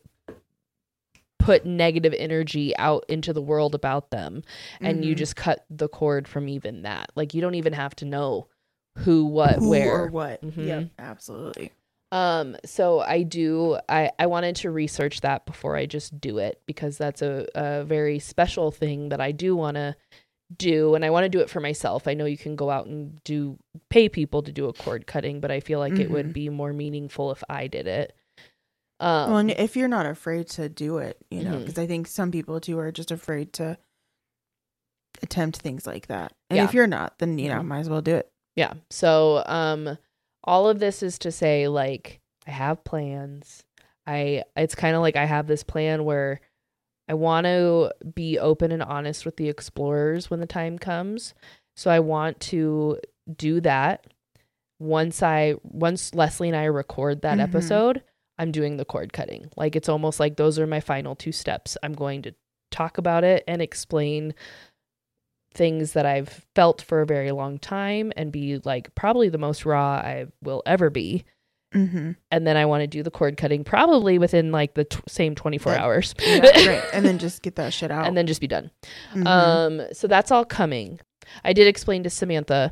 put negative energy out into the world about them. And mm-hmm. you just cut the cord from even that. Like you don't even have to know who, what, who where. Or what. Mm-hmm. Yeah, absolutely. Um, so I do, I, I wanted to research that before I just do it because that's a, a very special thing that I do want to do. And I want to do it for myself. I know you can go out and do, pay people to do a cord cutting, but I feel like mm-hmm. it would be more meaningful if I did it. Um, well, and if you're not afraid to do it, you know, because mm-hmm. I think some people too are just afraid to attempt things like that. And yeah. if you're not, then, you know, mm-hmm. might as well do it. Yeah. So, um, all of this is to say, like, I have plans. I, it's kind of like I have this plan where I want to be open and honest with the explorers when the time comes. So I want to do that. Once I, once Leslie and I record that mm-hmm. episode, I'm doing the cord cutting. Like, it's almost like those are my final two steps. I'm going to talk about it and explain things that I've felt for a very long time and be like probably the most raw I will ever be. Mm-hmm. And then I want to do the cord cutting probably within like the t- same twenty-four that, hours. Yeah, right. And then just get that shit out. And then just be done. Mm-hmm. Um, so that's all coming. I did explain to Samantha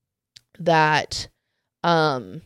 that um,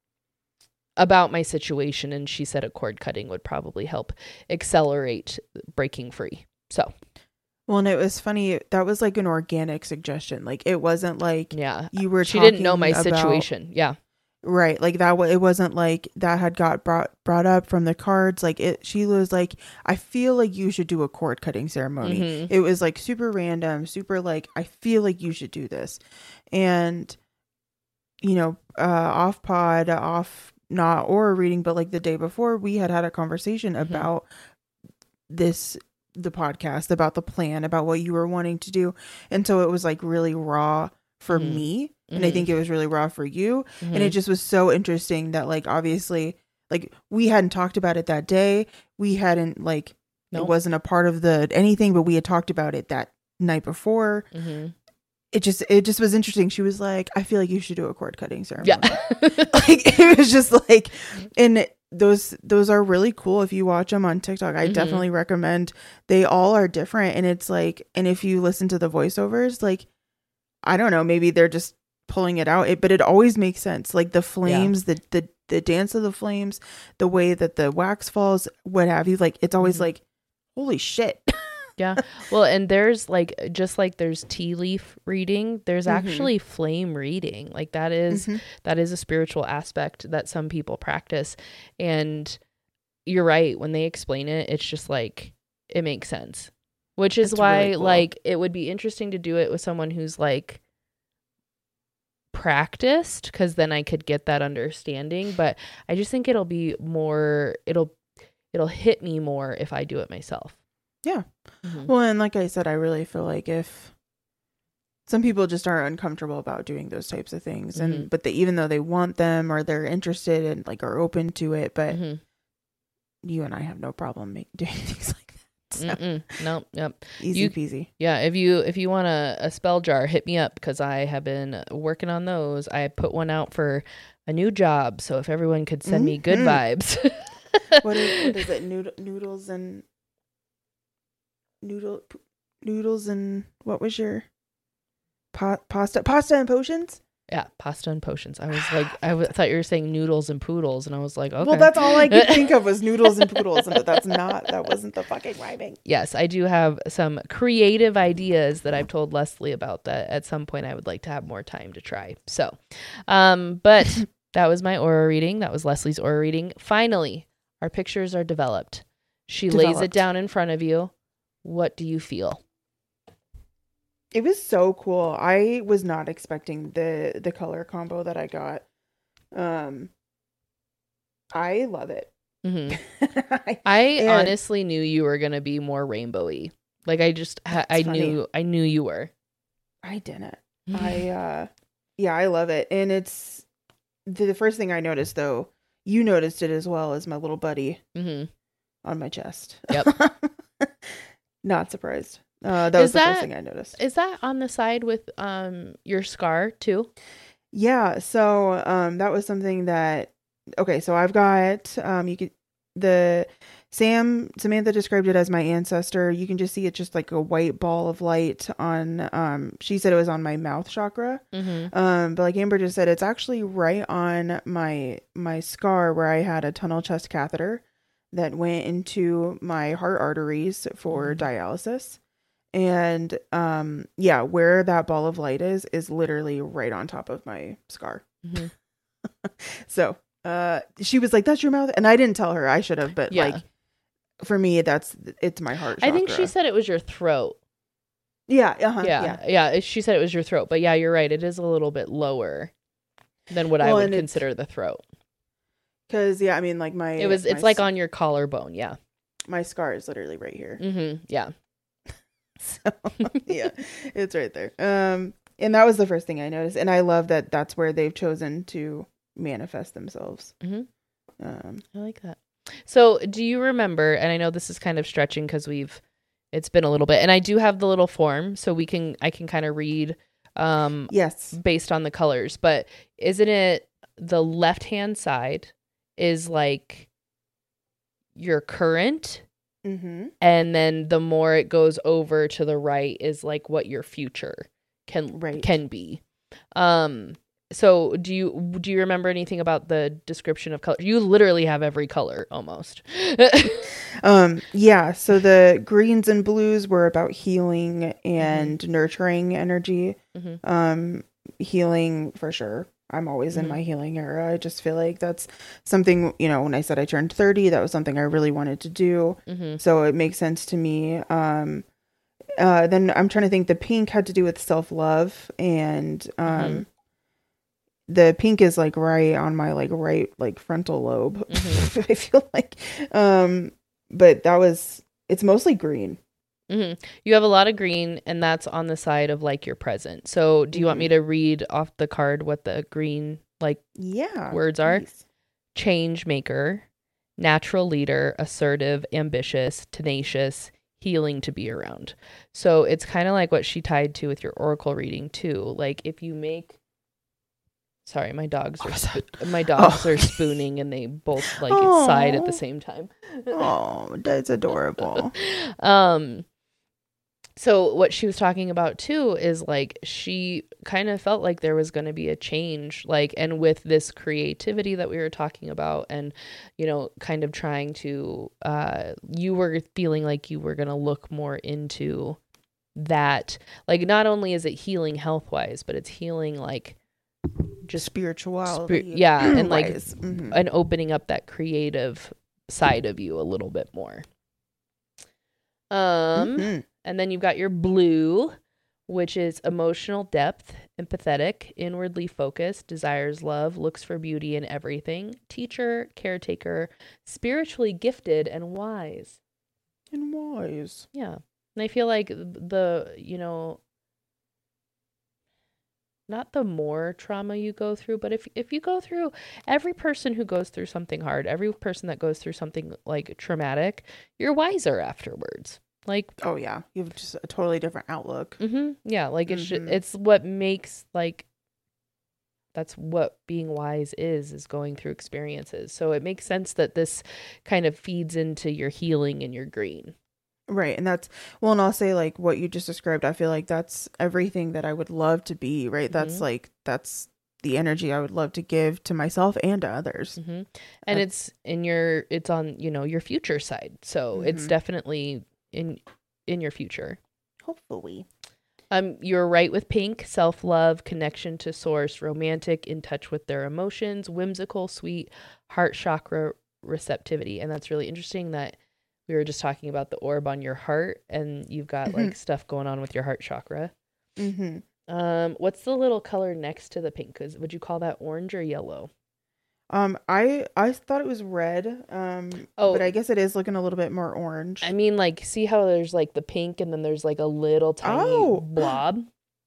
about my situation, and she said a cord cutting would probably help accelerate breaking free. So. Well, and it was funny. That was like an organic suggestion. Like it wasn't like yeah, you were. She didn't know my about, situation. Yeah, right. Like that. It wasn't like that had got brought brought up from the cards. Like it. She was like, I feel like you should do a cord cutting ceremony. Mm-hmm. It was like super random, super like I feel like you should do this, and you know, uh, off pod, off not aura reading, but like the day before, we had had a conversation mm-hmm. about this. The podcast, about the plan, about what you were wanting to do. And so it was like really raw for mm-hmm. me. And mm-hmm. I think it was really raw for you. Mm-hmm. And it just was so interesting that like, obviously, like we hadn't talked about it that day. We hadn't like, nope. It wasn't a part of the anything, but we had talked about it that night before. Mm-hmm. It just, it just was interesting. She was like, I feel like you should do a cord cutting ceremony. Yeah. Like, it was just like, and those those are really cool if you watch them on TikTok. I mm-hmm. definitely recommend. They all are different, and it's like, and if you listen to the voiceovers, like I don't know, maybe they're just pulling it out, it, but it always makes sense. Like the flames, yeah. the the the dance of the flames, the way that the wax falls, what have you. Like it's always mm-hmm. like, holy shit. Yeah. Well, and there's like, just like there's tea leaf reading, there's mm-hmm. actually flame reading. Like that is, mm-hmm. that is a spiritual aspect that some people practice. And you're right. When they explain it, it's just like, it makes sense, which is That's why really cool. Like, it would be interesting to do it with someone who's like practiced, because then I could get that understanding. But I just think it'll be more, it'll, it'll hit me more if I do it myself. Yeah. Mm-hmm. Well, and like I said, I really feel like if some people just are uncomfortable about doing those types of things, and mm-hmm. but they, even though they want them or they're interested and like are open to it, but mm-hmm. you and I have no problem make, doing things like that. So. No, yep, easy you, peasy. Yeah, if you if you want a, a spell jar, hit me up because I have been working on those. I put one out for a new job, so if everyone could send mm-hmm. me good vibes. what, is, what is it? Nood- noodles and. Noodle, p- noodles and what was your pa- pasta? Pasta and potions? Yeah, pasta and potions. I was like, I w- thought you were saying noodles and poodles, and I was like, okay. Well, that's all I could think of was noodles and poodles, but that's not. That wasn't the fucking rhyming. Yes, I do have some creative ideas that I've told Leslie about that at some point I would like to have more time to try. So, um, but that was my aura reading. That was Leslie's aura reading. Finally, our pictures are developed. She developed. lays it down in front of you. What do you feel? It was so cool. I was not expecting the the color combo that I got. Um, I love it. Mm-hmm. I and honestly knew you were gonna be more rainbowy. Like I just, ha- I funny. knew, I knew you were. I didn't. I, uh, yeah, I love it, and it's the, the first thing I noticed though. You noticed it as well as my little buddy mm-hmm. on my chest. Yep. Not surprised. Uh, that is was the that, first thing I noticed. Is that on the side with um your scar too? Yeah. So um that was something that okay. So I've got um you could the Sam Samantha described it as my ancestor. You can just see it's just like a white ball of light on. Um, she said it was on my mouth chakra. Mm-hmm. Um, but like Amber just said, it's actually right on my my scar where I had a tunnel chest catheter that went into my heart arteries for mm-hmm. dialysis. And um, yeah, where that ball of light is, is literally right on top of my scar. Mm-hmm. So uh, she was like, that's your mouth. And I didn't tell her. I should have, but yeah. like for me, that's, it's my heart chakra. I think she said it was your throat. Yeah. Uh-huh, yeah. Yeah. Yeah. She said it was your throat, but yeah, you're right. It is a little bit lower than what well, I would consider the throat. Cause yeah, I mean like my, it was, it's like on your collarbone. Yeah. My scar is literally right here. Mm-hmm. Yeah. So yeah, it's right there. Um, and that was the first thing I noticed. And I love that that's where they've chosen to manifest themselves. Mm-hmm. Um, I like that. So do you remember, and I know this is kind of stretching because we've It's been a little bit. And I do have the little form, so we can I can kind of read um yes, based on the colors. But isn't it the left-hand side is like your current, mm-hmm. and then the more it goes over to the right is like what your future can right. can be. Um So do you do you remember anything about the description of color? You literally have every color almost. um, yeah. So the greens and blues were about healing and mm-hmm. nurturing energy. Mm-hmm. Um, healing for sure. I'm always mm-hmm. in my healing era. I just feel like that's something, you know, when I said I turned thirty, that was something I really wanted to do. Mm-hmm. So it makes sense to me. Um, uh, then I'm trying to think the pink had to do with self-love and, um, mm-hmm. the pink is like right on my like right like frontal lobe. Mm-hmm. I feel like, um, but that was it's mostly green. Mm-hmm. You have a lot of green, and that's on the side of like your present. So, do you mm-hmm. want me to read off the card what the green like yeah words please. are? Change maker, natural leader, assertive, ambitious, tenacious, healing to be around. So it's kind of like what she tied to with your oracle reading too. Like if you make Sorry, my dogs are sp- my dogs oh. are spooning, and they both like oh. sighed at the same time. Oh, that's adorable. um, so what she was talking about too is like she kind of felt like there was going to be a change, like, and with this creativity that we were talking about, and you know, kind of trying to, uh, you were feeling like you were going to look more into that. Like, not only is it healing health wise, but it's healing like. Just spirituality, spir- yeah, and like mm-hmm. and opening up that creative side of you a little bit more. Um, mm-hmm. And then you've got your blue, which is emotional depth, empathetic, inwardly focused, desires love, looks for beauty in everything, teacher, caretaker, spiritually gifted, and wise. And wise, yeah. And I feel like the you know. Not the more trauma you go through, but if if you go through, every person who goes through something hard, every person that goes through something like traumatic, you're wiser afterwards. Like, oh yeah, you have just a totally different outlook. Mm-hmm, yeah, like it's mm-hmm. just, it's what makes like that's what being wise is is going through experiences. So it makes sense that this kind of feeds into your healing and your green. Right. And that's, well, and I'll say like what you just described, I feel like that's everything that I would love to be, right? That's mm-hmm. like, that's the energy I would love to give to myself and to others. Mm-hmm. And uh, it's in your, it's on, you know, your future side. So mm-hmm. it's definitely in, in your future. Hopefully. Um, you're right with pink, self-love, connection to source, romantic, in touch with their emotions, whimsical, sweet, heart chakra receptivity. And that's really interesting that we were just talking about the orb on your heart, and you've got mm-hmm. like stuff going on with your heart chakra. Mm-hmm. Um, what's the little color next to the pink? Is, would you call that orange or yellow? Um, I I thought it was red. Um, oh, but I guess it is looking a little bit more orange. I mean, like, see how there's like the pink, and then there's like a little tiny oh. blob.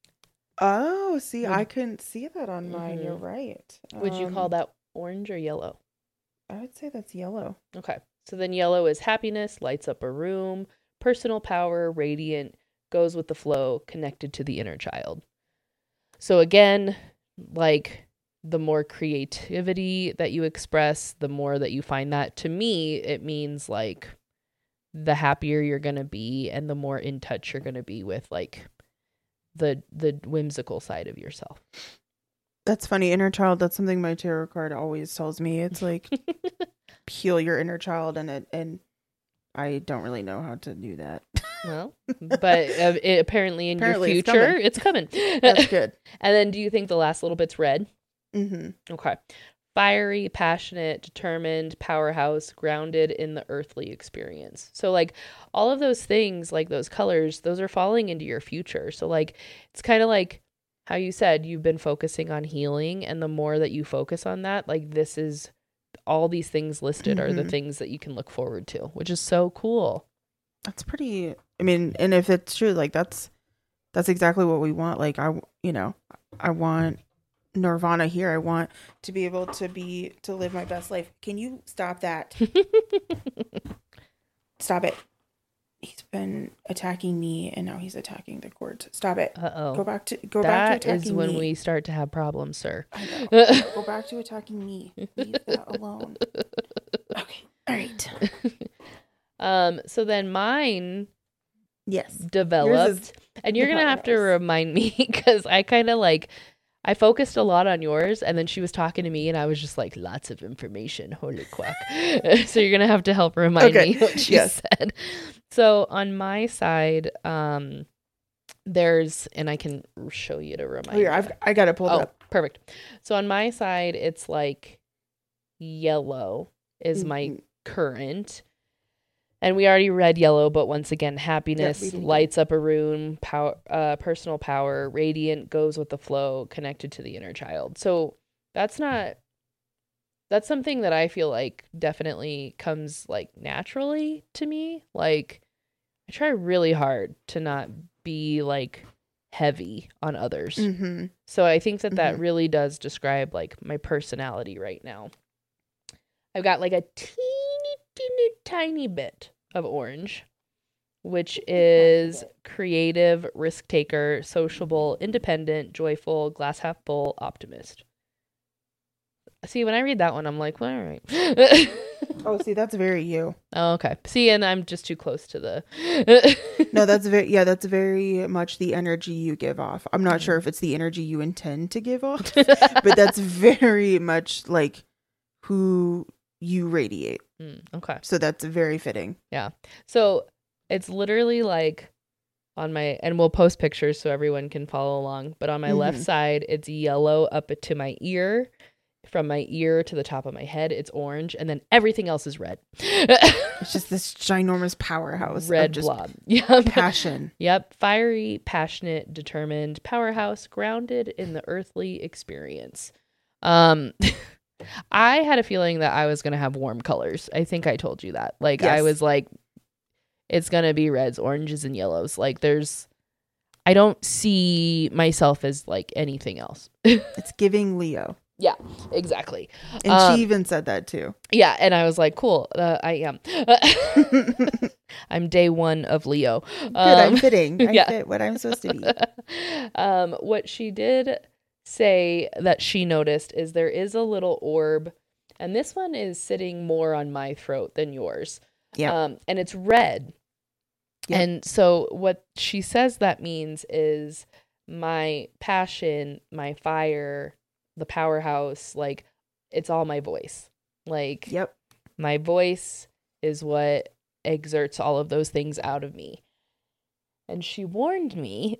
Oh, see, would, I couldn't see that on mine. Mm-hmm. You're right. Would um, you call that orange or yellow? I would say that's yellow. Okay. So then yellow is happiness, lights up a room, personal power, radiant, goes with the flow, connected to the inner child. So again, like the more creativity that you express, the more that you find that, to me, it means like the happier you're going to be and the more in touch you're going to be with like the the whimsical side of yourself. That's funny. Inner child, that's something my tarot card always tells me. It's like heal your inner child, and it and I don't really know how to do that. Well, but uh, it, apparently in apparently your future, it's coming. It's coming. That's good. And then do you think the last little bit's red? Mm-hmm. Okay. Fiery, passionate, determined, powerhouse, grounded in the earthly experience. So like all of those things, like those colors, those are falling into your future. So like it's kind of like how you said you've been focusing on healing, and the more that you focus on that, like this is all these things listed mm-hmm. are the things that you can look forward to, which is so cool. That's pretty, I mean, and if it's true, like that's, that's exactly what we want. Like I, you know, I want nirvana here. I want to be able to be, to live my best life. Can you stop that? Stop it. he's been attacking me, and now he's attacking the court. Stop it. Uh-oh. Go back to go that back to attacking me. That is when we start to have problems, sir. I know. Go back to attacking me. Leave that alone. Okay. All right. um. So then mine. Yes. Developed, is and you're gonna have to remind me because I kind of like. I focused a lot on yours, and then she was talking to me, and I was just like, lots of information. Holy quack. So you're going to have to help remind okay. me what she yes. said. So on my side, um, there's, and I can show you to remind oh, yeah, I've, I got it pulled oh, up. Perfect. So on my side, it's like yellow is mm-hmm. my current. And we already read yellow, but once again, happiness yep, lights up a room, power, uh, personal power, radiant, goes with the flow, connected to the inner child. So that's not, that's something that I feel like definitely comes like naturally to me. Like I try really hard to not be like heavy on others. Mm-hmm. So I think that that mm-hmm. really does describe like my personality right now. I've got like a teeny, teeny, tiny bit of orange, which is creative, risk taker, sociable, independent, joyful, glass half full, optimist. See, when I read that one, I'm like, well, all right. Oh, see, that's very you. Oh, okay. See, and I'm just too close to the. No, that's very, yeah, that's very much the energy you give off. I'm not sure if it's the energy you intend to give off, but that's very much like who you radiate. Mm, okay. So that's very fitting. Yeah. So it's literally like on my, and we'll post pictures so everyone can follow along, but on my mm-hmm. left side, it's yellow up to my ear. From my ear to the top of my head, it's orange, and then everything else is red. It's just this ginormous powerhouse. Red just blob. Yep. Passion. Yep. Fiery, passionate, determined, powerhouse, grounded in the earthly experience. Um, I had a feeling that I was going to have warm colors. I think I told you that. Like, yes. I was like, it's going to be reds, oranges, and yellows. Like, there's, I don't see myself as like anything else. It's giving Leo. Yeah, exactly. And um, she even said that too. Yeah, and I was like, cool, uh, I am. I'm day one of Leo. Good, um, I'm fitting. I yeah. fit what I'm supposed to be. Um, what she did say that she noticed is there is a little orb, and this one is sitting more on my throat than yours. Yeah. Um, and it's red. Yep. And so what she says that means is my passion, my fire, the powerhouse, like it's all my voice. Like, yep, my voice is what exerts all of those things out of me. And she warned me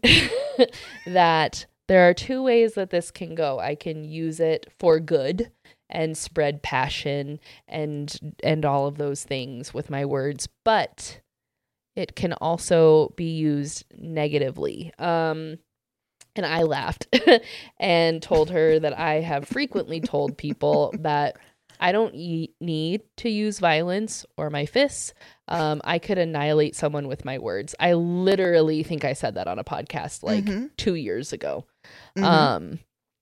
that there are two ways that this can go. I can use it for good and spread passion and and all of those things with my words, but it can also be used negatively. Um And I laughed and told her that I have frequently told people that I don't e- need to use violence or my fists. Um, I could annihilate someone with my words. I literally think I said that on a podcast like mm-hmm. two years ago. Mm-hmm. Um,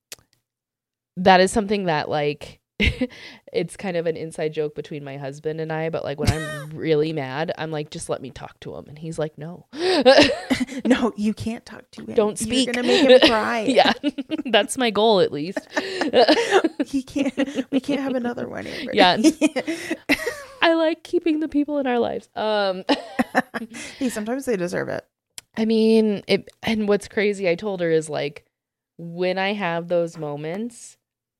that is something that like, it's kind of an inside joke between my husband and I, but like when I'm really mad, I'm like, just let me talk to him. And he's like, no, no, you can't talk to him. Don't speak. You're going to make him cry. Yeah. That's my goal at least. He can't, we can't have another one. Amber. Yeah. I like keeping the people in our lives. Um, hey, sometimes they deserve it. I mean, it, and what's crazy, I told her is like, when I have those moments,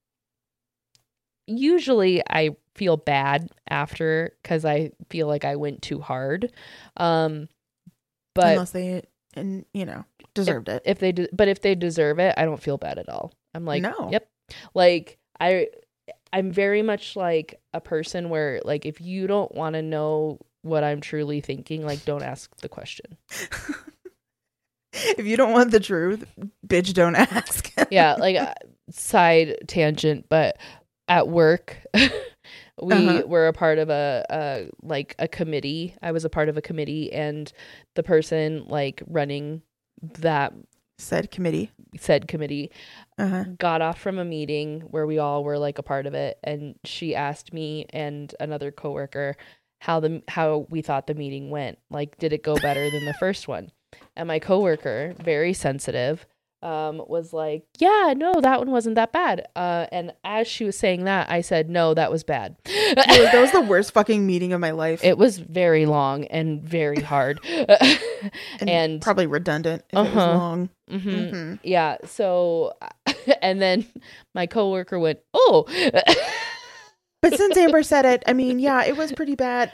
usually I feel bad after because I feel like I went too hard. Um, but unless they, and you know, deserved if, it. If they, de- but if they deserve it, I don't feel bad at all. I'm like, no, yep. Like I, I'm very much like a person where like, if you don't want to know what I'm truly thinking, like don't ask the question. If you don't want the truth, bitch, don't ask. Yeah. Like uh, side tangent, but at work, we uh-huh. were a part of a, a like a committee. I was a part of a committee, and the person like running that said committee said committee uh-huh. got off from a meeting where we all were like a part of it, and she asked me and another coworker, how the how we thought the meeting went. Like, did it go better than the first one? And my coworker, very sensitive, um, was like, yeah, no, that one wasn't that bad. Uh, and as she was saying that, I said, no, that was bad. That was the worst fucking meeting of my life. It was very long and very hard. and, and probably redundant if uh-huh. it was long. Mm-hmm. Mm-hmm. Yeah. So, and then my coworker went, oh. But since Amber said it, I mean, yeah, it was pretty bad.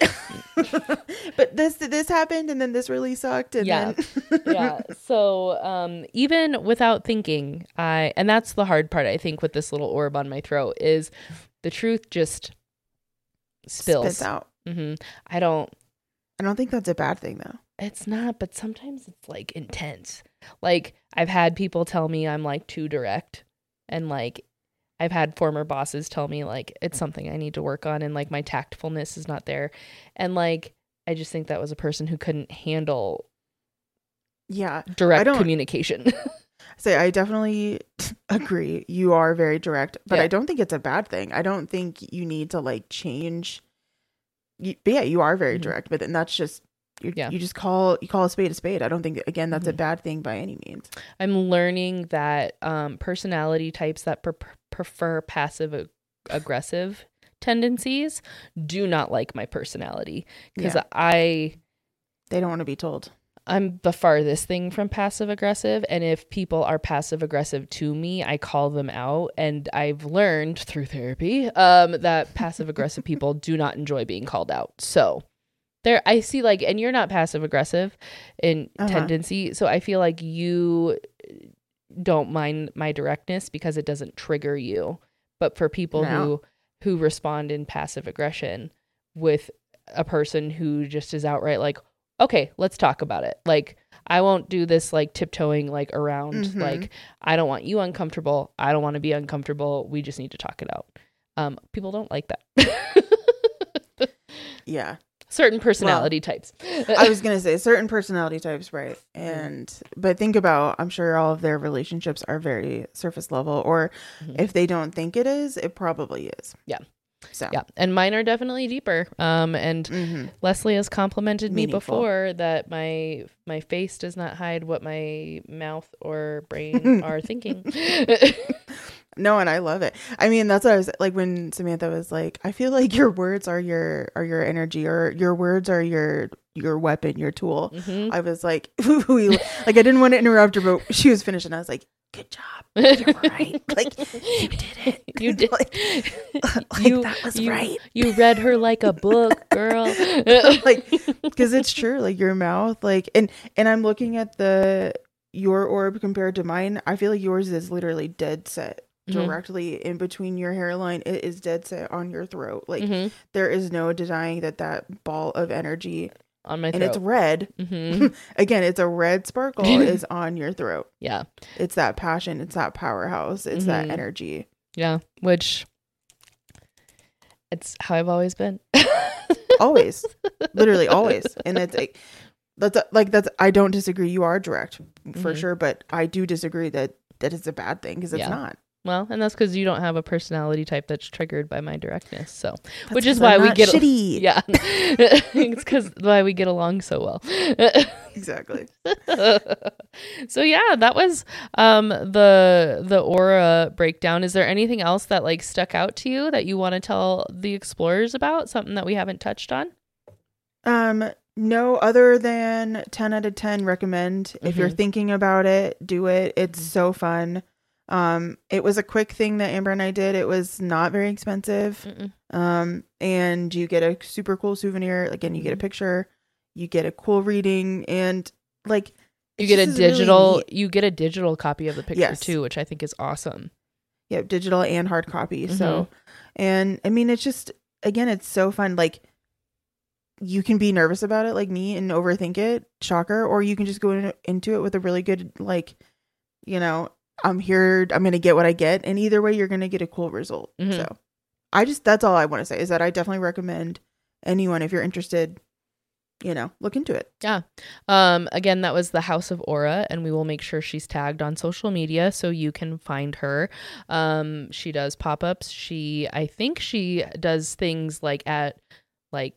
But this this happened, and then this really sucked. And yeah, then yeah. So um, even without thinking, I and that's the hard part, I think, with this little orb on my throat is the truth just spills spits out. Mm-hmm. I don't. I don't think that's a bad thing, though. It's not, but sometimes it's like intense. Like I've had people tell me I'm like too direct, and like. I've had former bosses tell me like it's something I need to work on and like my tactfulness is not there. And like I just think that was a person who couldn't handle yeah, direct communication. So I definitely agree. You are very direct, but yeah. I don't think it's a bad thing. I don't think you need to like change. You, but yeah, you are very mm-hmm. direct, but then that's just You, yeah. you just call you call a spade a spade. I don't think, again, that's mm-hmm. a bad thing by any means. I'm learning that um, personality types that pre- prefer passive ag- aggressive tendencies do not like my personality because yeah. I they don't want to be told. I'm the farthest thing from passive aggressive, and if people are passive aggressive to me, I call them out. And I've learned through therapy um, that passive aggressive people do not enjoy being called out. So. There, I see like, and you're not passive aggressive in uh-huh. tendency. So I feel like you don't mind my directness because it doesn't trigger you. But for people no. who, who respond in passive aggression with a person who just is outright like, okay, let's talk about it. Like, I won't do this like tiptoeing like around, mm-hmm. like, I don't want you uncomfortable. I don't want to be uncomfortable. We just need to talk it out. Um, people don't like that. Yeah. Certain personality well, types. I was going to say certain personality types, right? And, but think about, I'm sure all of their relationships are very surface level, or mm-hmm. if they don't think it is, it probably is. Yeah. So, yeah. And mine are definitely deeper. Um, and mm-hmm. Leslie has complimented Meaningful. me before that my, my face does not hide what my mouth or brain are thinking. No, and I love it. I mean, that's what I was like when Samantha was like, I feel like your words are your are your energy, or your words are your your weapon, your tool. Mm-hmm. I was like, we, like I didn't want to interrupt her, but she was finished, and I was like, good job, you're right. Like you did it, you did. like, like you, that was you, right. You read her like a book, girl. Like, because it's true. Like your mouth, like, and and I'm looking at the your orb compared to mine. I feel like yours is literally dead set. Directly mm-hmm. in between your hairline, it is dead set on your throat. Like mm-hmm. there is no denying that that ball of energy on my throat, and it's red. Mm-hmm. Again, it's a red sparkle is on your throat. Yeah, it's that passion. It's that powerhouse. It's mm-hmm. that energy. Yeah, which it's how I've always been. Always, literally always, and it's like that's like that's. I don't disagree. You are direct for mm-hmm. sure, but I do disagree that that is a bad thing because it's yeah. not. Well, and that's because you don't have a personality type that's triggered by my directness. So, that's which is why we get shitty. Yeah, it's because why we get along so well. Exactly. So yeah, that was um, the the aura breakdown. Is there anything else that like stuck out to you that you want to tell the explorers about? Something that we haven't touched on? Um. No, other than ten out of ten recommend. Mm-hmm. If you're thinking about it, do it. It's mm-hmm. so fun. Um, it was a quick thing that Amber and I did. It was not very expensive. Mm-mm. Um, and you get a super cool souvenir. Again, you get a picture, you get a cool reading, and like you get a digital, really you get a digital copy of the picture yes. too, which I think is awesome. Yeah, digital and hard copy. Mm-hmm. So, and I mean, it's just, again, it's so fun. Like you can be nervous about it like me and overthink it, shocker, or you can just go in, into it with a really good, like, you know, I'm here, I'm going to get what I get. And either way, you're going to get a cool result. Mm-hmm. So I just, that's all I want to say is that I definitely recommend anyone, if you're interested, you know, look into it. Yeah. Um, again, that was the House of Aura, and we will make sure she's tagged on social media so you can find her. Um, she does pop-ups. She, I think she does things like at like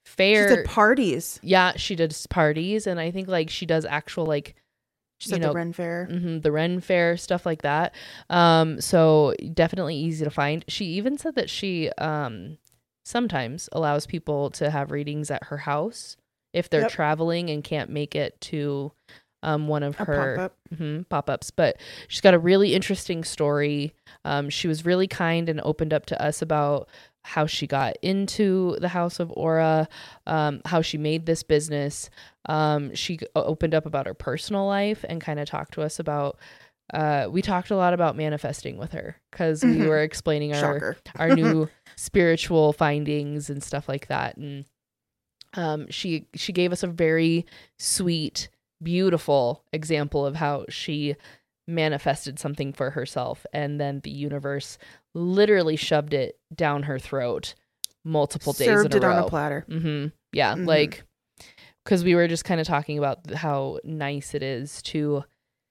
fair. She did parties. Yeah, she does parties. And I think like she does actual like, She said the Ren Fair. Mm-hmm, the Ren Fair, stuff like that. Um, so definitely easy to find. She even said that she um, sometimes allows people to have readings at her house if they're yep. traveling and can't make it to um, one of a her pop-up. Mm-hmm, pop-ups. But she's got a really interesting story. Um, she was really kind and opened up to us about how she got into the House of Aura, um, how she made this business. Um, she opened up about her personal life and kind of talked to us about, uh, we talked a lot about manifesting with her because mm-hmm. we were explaining our, our new spiritual findings and stuff like that. And um, she, she gave us a very sweet, beautiful example of how she manifested something for herself and then the universe literally shoved it down her throat multiple days Served in a it row. on a platter. Mm-hmm. Yeah, mm-hmm. like because we were just kind of talking about how nice it is to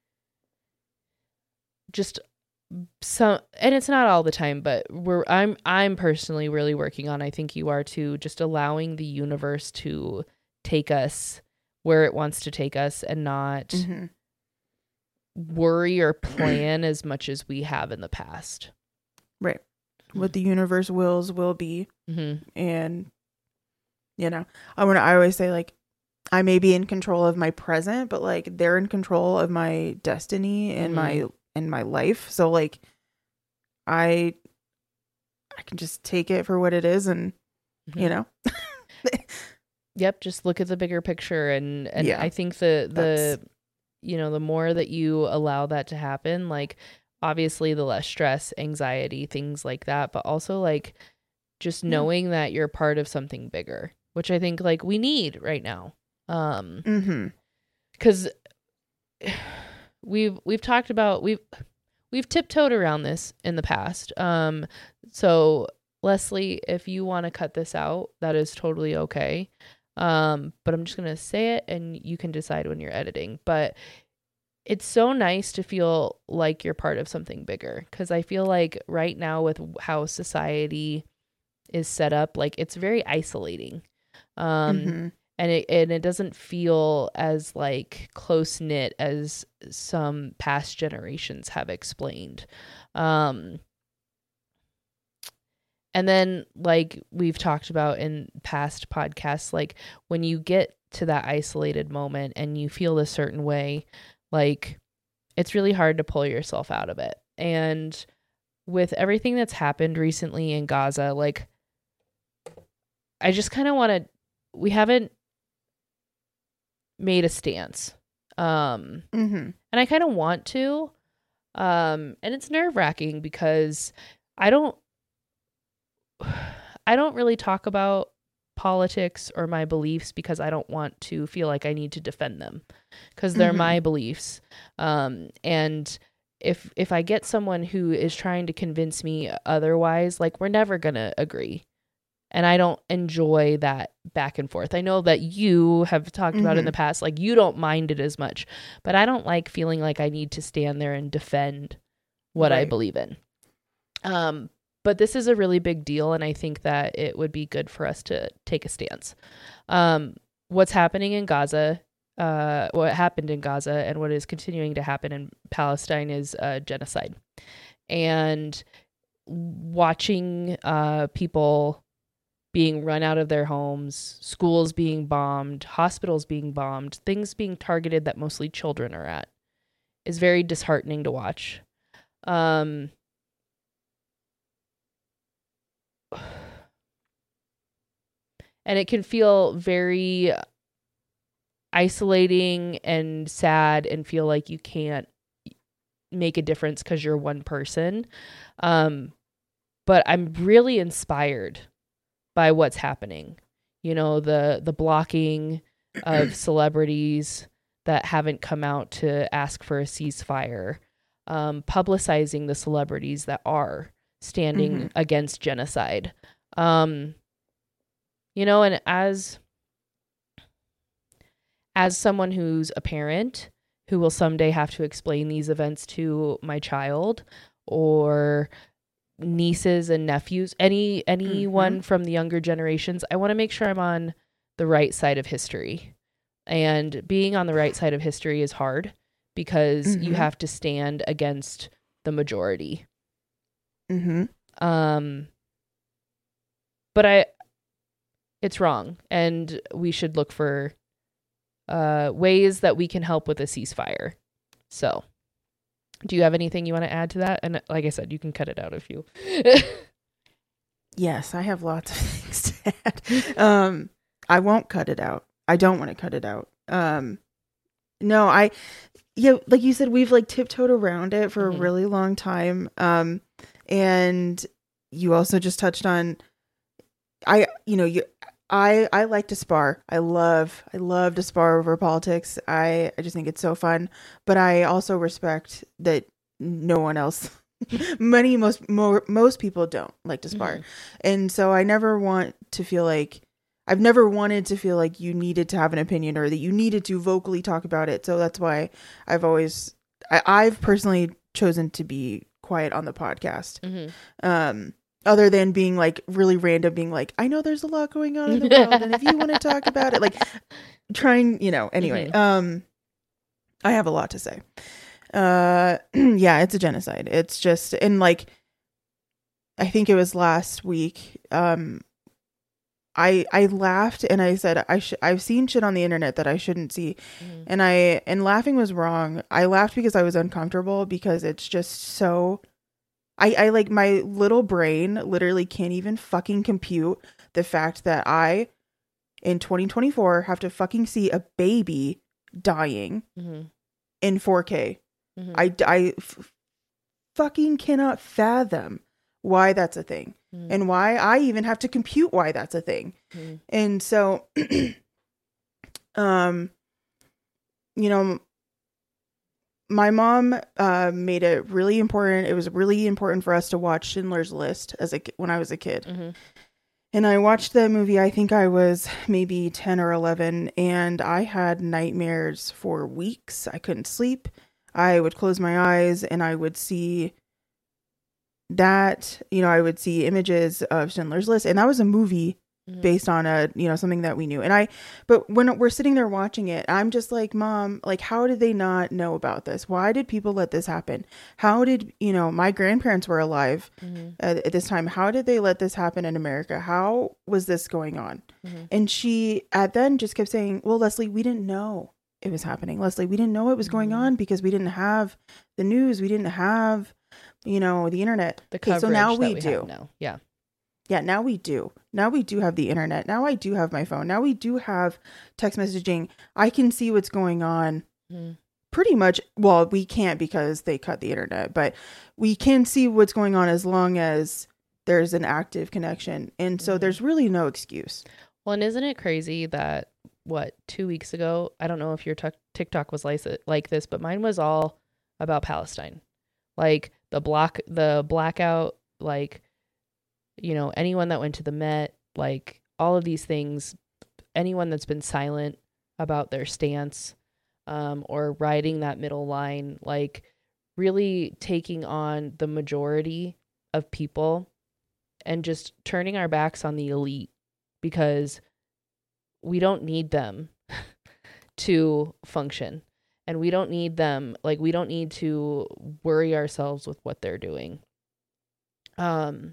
just some, and it's not all the time, but we're I'm I'm personally really working on, I think you are too, just allowing the universe to take us where it wants to take us and not mm-hmm. worry or plan as much as we have in the past. Right. What the universe wills will be. Mm-hmm. And, you know, I want to, I always say like, I may be in control of my present, but like they're in control of my destiny and mm-hmm. my, and my life. So like, I, I can just take it for what it is and, mm-hmm. you know. Yep. Just look at the bigger picture. And, and yeah, I think the, the, you know, the more that you allow that to happen, like, obviously the less stress, anxiety, things like that, but also like just knowing yeah. that you're part of something bigger, which I think like we need right now. Um, mm-hmm. cause we've, we've talked about, we've, we've tiptoed around this in the past. Um, so Leslie, if you want to cut this out, that is totally okay. Um, but I'm just going to say it and you can decide when you're editing, but it's so nice to feel like you're part of something bigger. Cause I feel like right now with how society is set up, like it's very isolating. Um, mm-hmm. and it, and it doesn't feel as like close knit as some past generations have explained. Um, and then like we've talked about in past podcasts, like when you get to that isolated moment and you feel a certain way, like it's really hard to pull yourself out of it. And with everything that's happened recently in Gaza, like I just kind of want to, we haven't made a stance. Um, mm-hmm. and I kind of want to, um, and it's nerve wracking because I don't, I don't really talk about politics or my beliefs because I don't want to feel like I need to defend them because they're mm-hmm. my beliefs. Um, and if, if I get someone who is trying to convince me otherwise, like we're never going to agree. And I don't enjoy that back and forth. I know that you have talked mm-hmm. about in the past, like you don't mind it as much, but I don't like feeling like I need to stand there and defend what right. I believe in. Um, But this is a really big deal, and I think that it would be good for us to take a stance. Um, what's happening in Gaza, uh, what happened in Gaza, and what is continuing to happen in Palestine is uh, genocide. And watching uh, people being run out of their homes, schools being bombed, hospitals being bombed, things being targeted that mostly children are at, is very disheartening to watch. Um, And it can feel very isolating and sad and feel like you can't make a difference because you're one person. Um, but I'm really inspired by what's happening. You know, the the blocking of celebrities that haven't come out to ask for a ceasefire, um, publicizing the celebrities that are standing mm-hmm. against genocide. Um, You know, and as as someone who's a parent who will someday have to explain these events to my child or nieces and nephews, any anyone mm-hmm. from the younger generations, I want to make sure I'm on the right side of history. And being on the right side of history is hard because mm-hmm. you have to stand against the majority. Mm-hmm. Um, but I, it's wrong. And we should look for uh, ways that we can help with a ceasefire. So do you have anything you want to add to that? And like I said, you can cut it out if you... Yes, I have lots of things to add. Um, I won't cut it out. I don't want to cut it out. Um, no, I, yeah, like you said, we've like tiptoed around it for mm-hmm. a really long time. Um, and you also just touched on, I, you know, you, I, I like to spar. I love, I love to spar over politics. I, I just think it's so fun, but I also respect that no one else Many most more most people don't like to spar, mm-hmm. and so I never want to feel like I've never wanted to feel like you needed to have an opinion or that you needed to vocally talk about it. So that's why I've always I, I've personally chosen to be quiet on the podcast. Mm-hmm. Um, other than being like really random, being like, I know there's a lot going on in the world, and if you want to talk about it, like trying, you know. Anyway, mm-hmm. um, I have a lot to say. Uh, yeah, it's a genocide. It's just, and like, I think it was last week. Um, I I laughed and I said I should I've seen shit on the internet that I shouldn't see, mm-hmm. and I and laughing was wrong. I laughed because I was uncomfortable because it's just so. I I like my little brain literally can't even fucking compute the fact that I, in twenty twenty-four, have to fucking see a baby dying mm-hmm. in four K. Mm-hmm. I, I f- fucking cannot fathom why that's a thing mm-hmm. and why I even have to compute why that's a thing. Mm-hmm. And so, um, you know, my mom uh, made it really important. It was really important for us to watch Schindler's List as a when I was a kid. Mm-hmm. And I watched the movie, I think I was maybe ten or eleven, and I had nightmares for weeks. I couldn't sleep. I would close my eyes and I would see that, you know, I would see images of Schindler's List, and that was a movie mm-hmm. based on a, you know, something that we knew. And I, but when we're sitting there watching it, I'm just like, Mom, like, how did they not know about this? Why did people let this happen? How did, you know, my grandparents were alive mm-hmm. at, at this time. How did they let this happen in America? How was this going on? Mm-hmm. And she at then just kept saying, well, Leslie, we didn't know it was happening. Leslie, we didn't know it was going on because we didn't have the news. We didn't have, you know, the internet. The coverage. Okay, so now we, we do. Now. Yeah. Yeah. Now we do. Now we do have the internet. Now I do have my phone. Now we do have text messaging. I can see what's going on mm-hmm. pretty much. Well, we can't because they cut the internet, but we can see what's going on as long as there's an active connection. And so mm-hmm. there's really no excuse. Well, and isn't it crazy that what, two weeks ago, I don't know if your t- TikTok was like, like this, but mine was all about Palestine. Like the block, the blackout, like, you know, anyone that went to the Met, like all of these things, anyone that's been silent about their stance um, or riding that middle line, like really taking on the majority of people and just turning our backs on the elite because we don't need them to function, and we don't need them. Like, we don't need to worry ourselves with what they're doing. Um,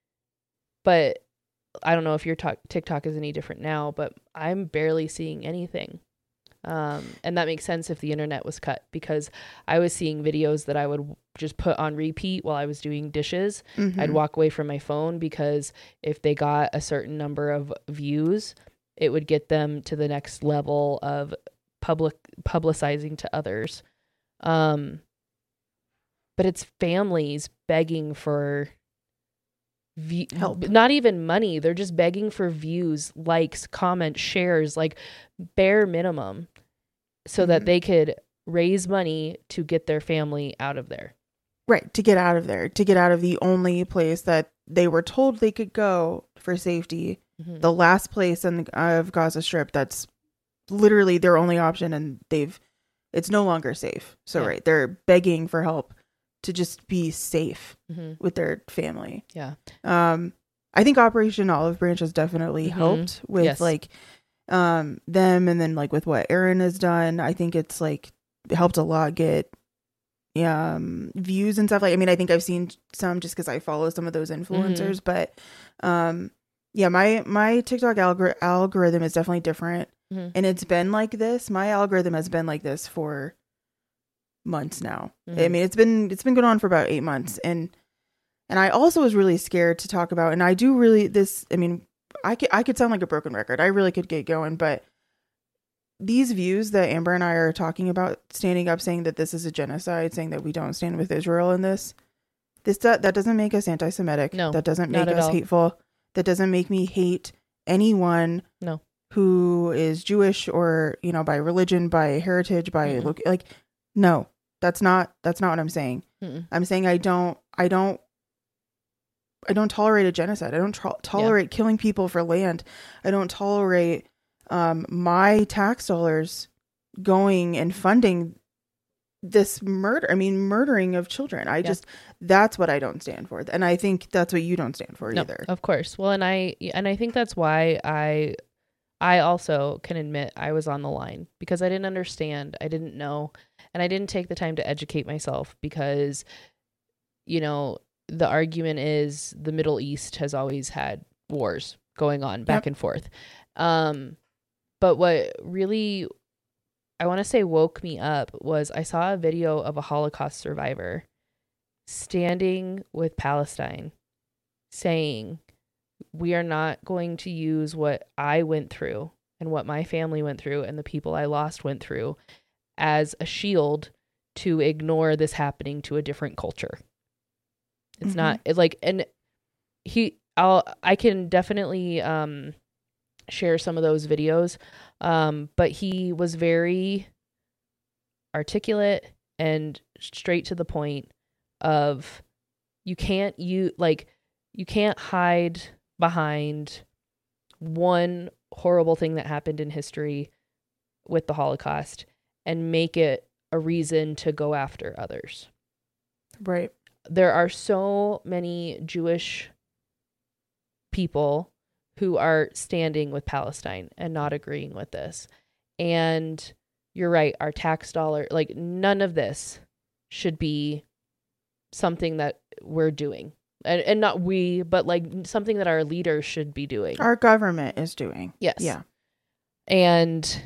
but I don't know if your t- TikTok is any different now, but I'm barely seeing anything. Um, and that makes sense if the internet was cut, because I was seeing videos that I would just put on repeat while I was doing dishes. Mm-hmm. I'd walk away from my phone because if they got a certain number of views, it would get them to the next level of public publicizing to others. Um, but it's families begging for view- help, not even money. They're just begging for views, likes, comments, shares, like bare minimum, so mm-hmm. that they could raise money to get their family out of there. Right. To get out of there, to get out of the only place that they were told they could go for safety. Mm-hmm. The last place in the of Gaza Strip that's literally their only option, and they've it's no longer safe. So yeah. right, they're begging for help to just be safe mm-hmm. with their family. Yeah. Um, I think Operation Olive Branch has definitely mm-hmm. helped with yes. like um, them. And then like with what Aaron has done, I think it's like helped a lot get um, views and stuff. Like, I mean, I think I've seen some just because I follow some of those influencers, mm-hmm. but um, yeah, my, my TikTok algor- algorithm is definitely different. Mm-hmm. And it's been like this. My algorithm has been like this for months now. Mm-hmm. I mean, it's been, it's been going on for about eight months. And, and I also was really scared to talk about, and I do really this, I mean, I could, I could sound like a broken record. I really could get going, but these views that Amber and I are talking about, standing up, saying that this is a genocide, saying that we don't stand with Israel in this, this, that, that doesn't make us anti-Semitic. No, that doesn't make us all. hateful. That doesn't make me hate anyone. No. Who is Jewish or, you know, by religion, by heritage, by mm-hmm. look, like, no, that's not, that's not what I'm saying. Mm-mm. I'm saying I don't, I don't, I don't tolerate a genocide. I don't tro- tolerate yeah. killing people for land. I don't tolerate um, my tax dollars going and funding this murder. I mean, murdering of children. I yeah. just, that's what I don't stand for. And I think that's what you don't stand for no, either. Of course. Well, and I, and I think that's why I, I also can admit I was on the line because I didn't understand. I didn't know. And I didn't take the time to educate myself because, you know, the argument is the Middle East has always had wars going on back yep. and forth. Um, but what really, I want to say woke me up was I saw a video of a Holocaust survivor standing with Palestine saying, we are not going to use what I went through and what my family went through and the people I lost went through as a shield to ignore this happening to a different culture. It's mm-hmm. not it like, and he, I'll, I can definitely um, share some of those videos. Um, but he was very articulate and straight to the point of you can't, you like, you can't hide behind one horrible thing that happened in history with the Holocaust and make it a reason to go after others. Right. There are so many Jewish people who are standing with Palestine and not agreeing with this. And you're right, our tax dollar, like none of this should be something that we're doing. And, and not we, but like something that our leaders should be doing. Our government is doing. Yes. Yeah. And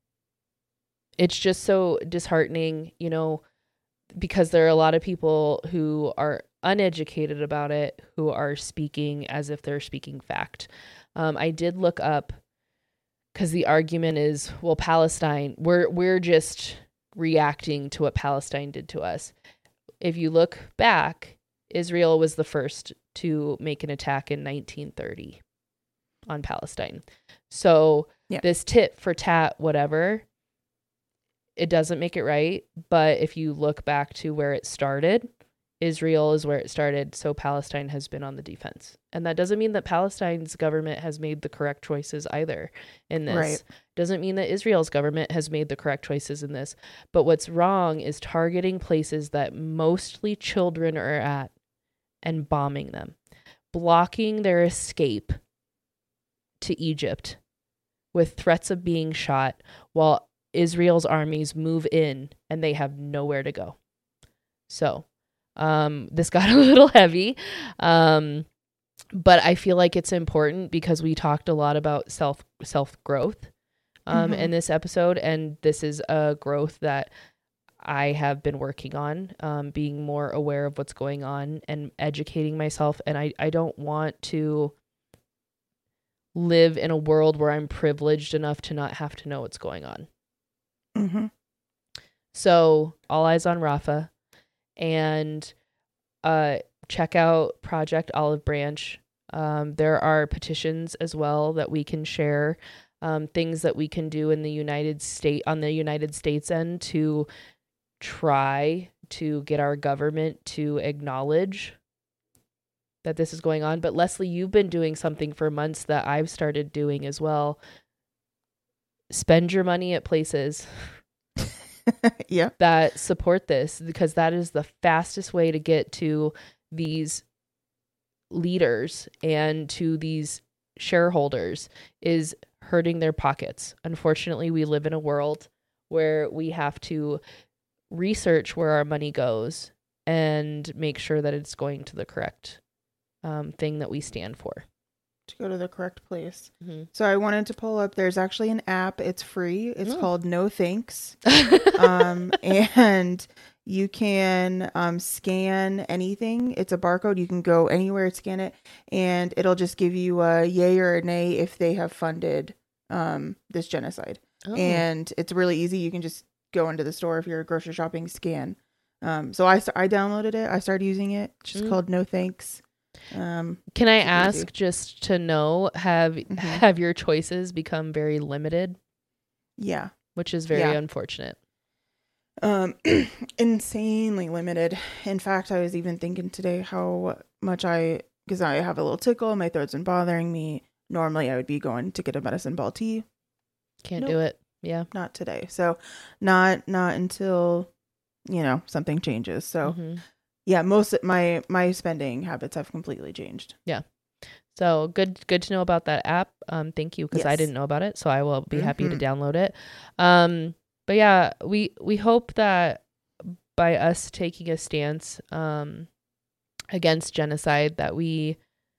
it's just so disheartening, you know, because there are a lot of people who are uneducated about it, who are speaking as if they're speaking fact. Um, I did look up because the argument is, well, Palestine, we're we're just reacting to what Palestine did to us. If you look back, Israel was the first to make an attack in nineteen thirty on Palestine. So yeah. This tit for tat, whatever, it doesn't make it right. But if you look back to where it started, Israel is where it started. So Palestine has been on the defense. And that doesn't mean that Palestine's government has made the correct choices either in this. Right. Doesn't mean that Israel's government has made the correct choices in this. But what's wrong is targeting places that mostly children are at and bombing them, blocking their escape to Egypt with threats of being shot while Israel's armies move in and they have nowhere to go. So um, this got a little heavy, um, but I feel like it's important because we talked a lot about self self growth um, mm-hmm. in this episode, and this is a growth that I have been working on, um, being more aware of what's going on and educating myself. And I, I don't want to live in a world where I'm privileged enough to not have to know what's going on. Mm-hmm. So all eyes on Rafah, and uh, check out Project Olive Branch. Um, there are petitions as well that we can share, um, things that we can do in the United States on the United States end to try to get our government to acknowledge that this is going on. But Leslie, you've been doing something for months that I've started doing as well. Spend your money at places yeah. that support this, because that is the fastest way to get to these leaders and to these shareholders, is hurting their pockets. Unfortunately, we live in a world where we have to research where our money goes and make sure that it's going to the correct um, thing that we stand for. To go to the correct place. Mm-hmm. So I wanted to pull up, there's actually an app. It's free. It's mm. called No Thanks. um, and you can um, scan anything. It's a barcode. You can go anywhere, scan it, and it'll just give you a yay or a nay if they have funded um, this genocide. Oh. And it's really easy. You can just go into the store if you're grocery shopping, scan. Um, so I, I downloaded it. I started using it. It's just mm. called No Thanks. Um, Can I ask easy. just to know, have mm-hmm. have your choices become very limited? Yeah. Which is very yeah. unfortunate. Um, insanely limited. In fact, I was even thinking today how much I, because I have a little tickle, my throat's been bothering me. Normally I would be going to get a medicine ball tea. Can't nope. do it. Yeah. Not today. So not, not until, you know, something changes. So mm-hmm. yeah, most of my, my spending habits have completely changed. Yeah. So good, good to know about that app. Um, thank you. Cause yes. I didn't know about it. So I will be mm-hmm. happy to download it. Um, but yeah, we, we hope that by us taking a stance, um, against genocide, that we,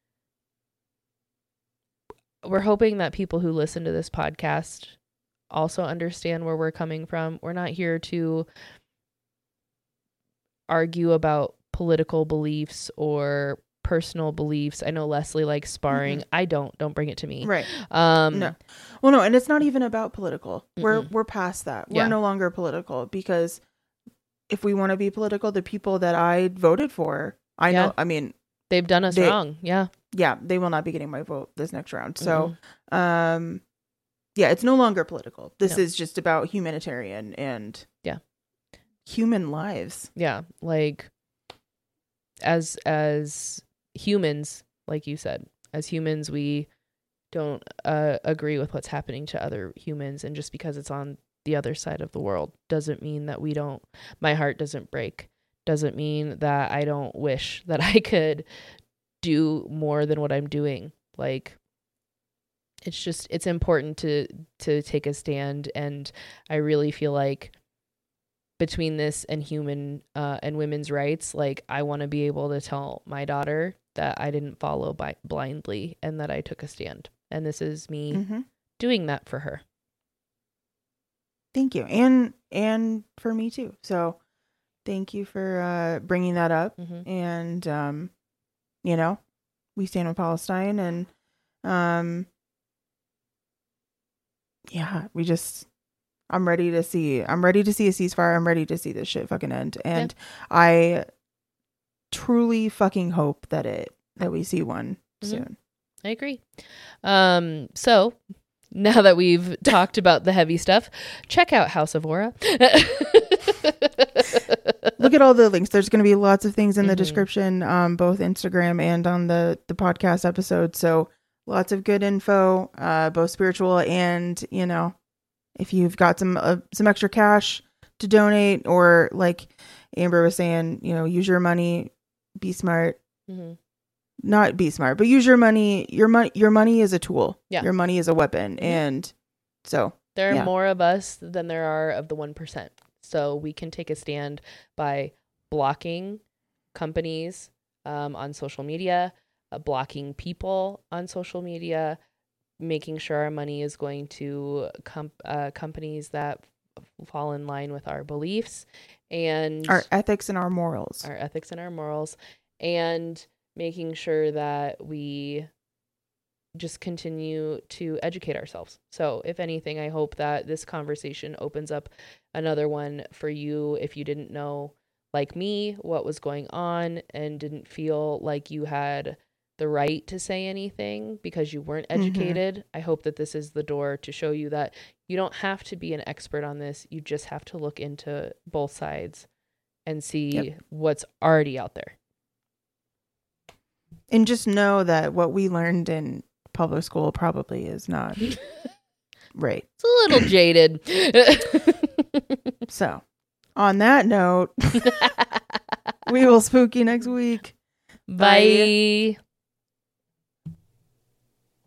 we're hoping that people who listen to this podcast also understand where we're coming from. We're not here to argue about political beliefs or personal beliefs. I know Leslie likes sparring. Mm-hmm. I don't. Don't bring it to me. Right. Um, no. Well, no, and it's not even about political. Mm-mm. We're we're past that. We're yeah. no longer political, because if we want to be political, the people that I voted for, I yeah. know. I mean, they've done us they, wrong. Yeah. Yeah, they will not be getting my vote this next round. So, mm-hmm. um, yeah, it's no longer political. This no. is just about humanitarian and yeah, human lives. Yeah, like as as humans, like you said, as humans, we don't uh, agree with what's happening to other humans, and just because it's on the other side of the world doesn't mean that we don't. My heart doesn't break. Doesn't mean that I don't wish that I could do more than what I'm doing. Like, it's just, it's important to to take a stand, and I really feel like between this and human uh and women's rights, like, I want to be able to tell my daughter that I didn't follow by blindly, and that I took a stand, and this is me mm-hmm. doing that for her. Thank you. And and for me too. So thank you for uh bringing that up. Mm-hmm. And um you know, we stand with Palestine, and um yeah, we just I'm ready to see I'm ready to see a ceasefire. I'm ready to see this shit fucking end. And yeah. I truly fucking hope that it that we see one mm-hmm. soon. I agree. Um so now that we've talked about the heavy stuff, check out House of Aura. Look at all the links. There's going to be lots of things in the mm-hmm. description, um, both Instagram and on the, the podcast episode. So lots of good info, uh, both spiritual and, you know, if you've got some uh, some extra cash to donate, or like Amber was saying, you know, use your money, be smart. Mm-hmm. Not be smart, but use your money. Your money, your money is a tool. Yeah. Your money is a weapon. Mm-hmm. And so there are yeah. more of us than there are of the one percent. So we can take a stand by blocking companies um, on social media, uh, blocking people on social media, making sure our money is going to com- uh, companies that f- fall in line with our beliefs and our ethics and our morals. Our ethics and our morals, and making sure that we just continue to educate ourselves. So if anything, I hope that this conversation opens up another one for you if you didn't know, like me, what was going on and didn't feel like you had the right to say anything because you weren't educated. Mm-hmm. I hope that this is the door to show you that you don't have to be an expert on this. You just have to look into both sides and see yep. what's already out there. And just know that what we learned in public school probably is not right. It's a little jaded. So, on that note, we will spook you next week. Bye. Bye.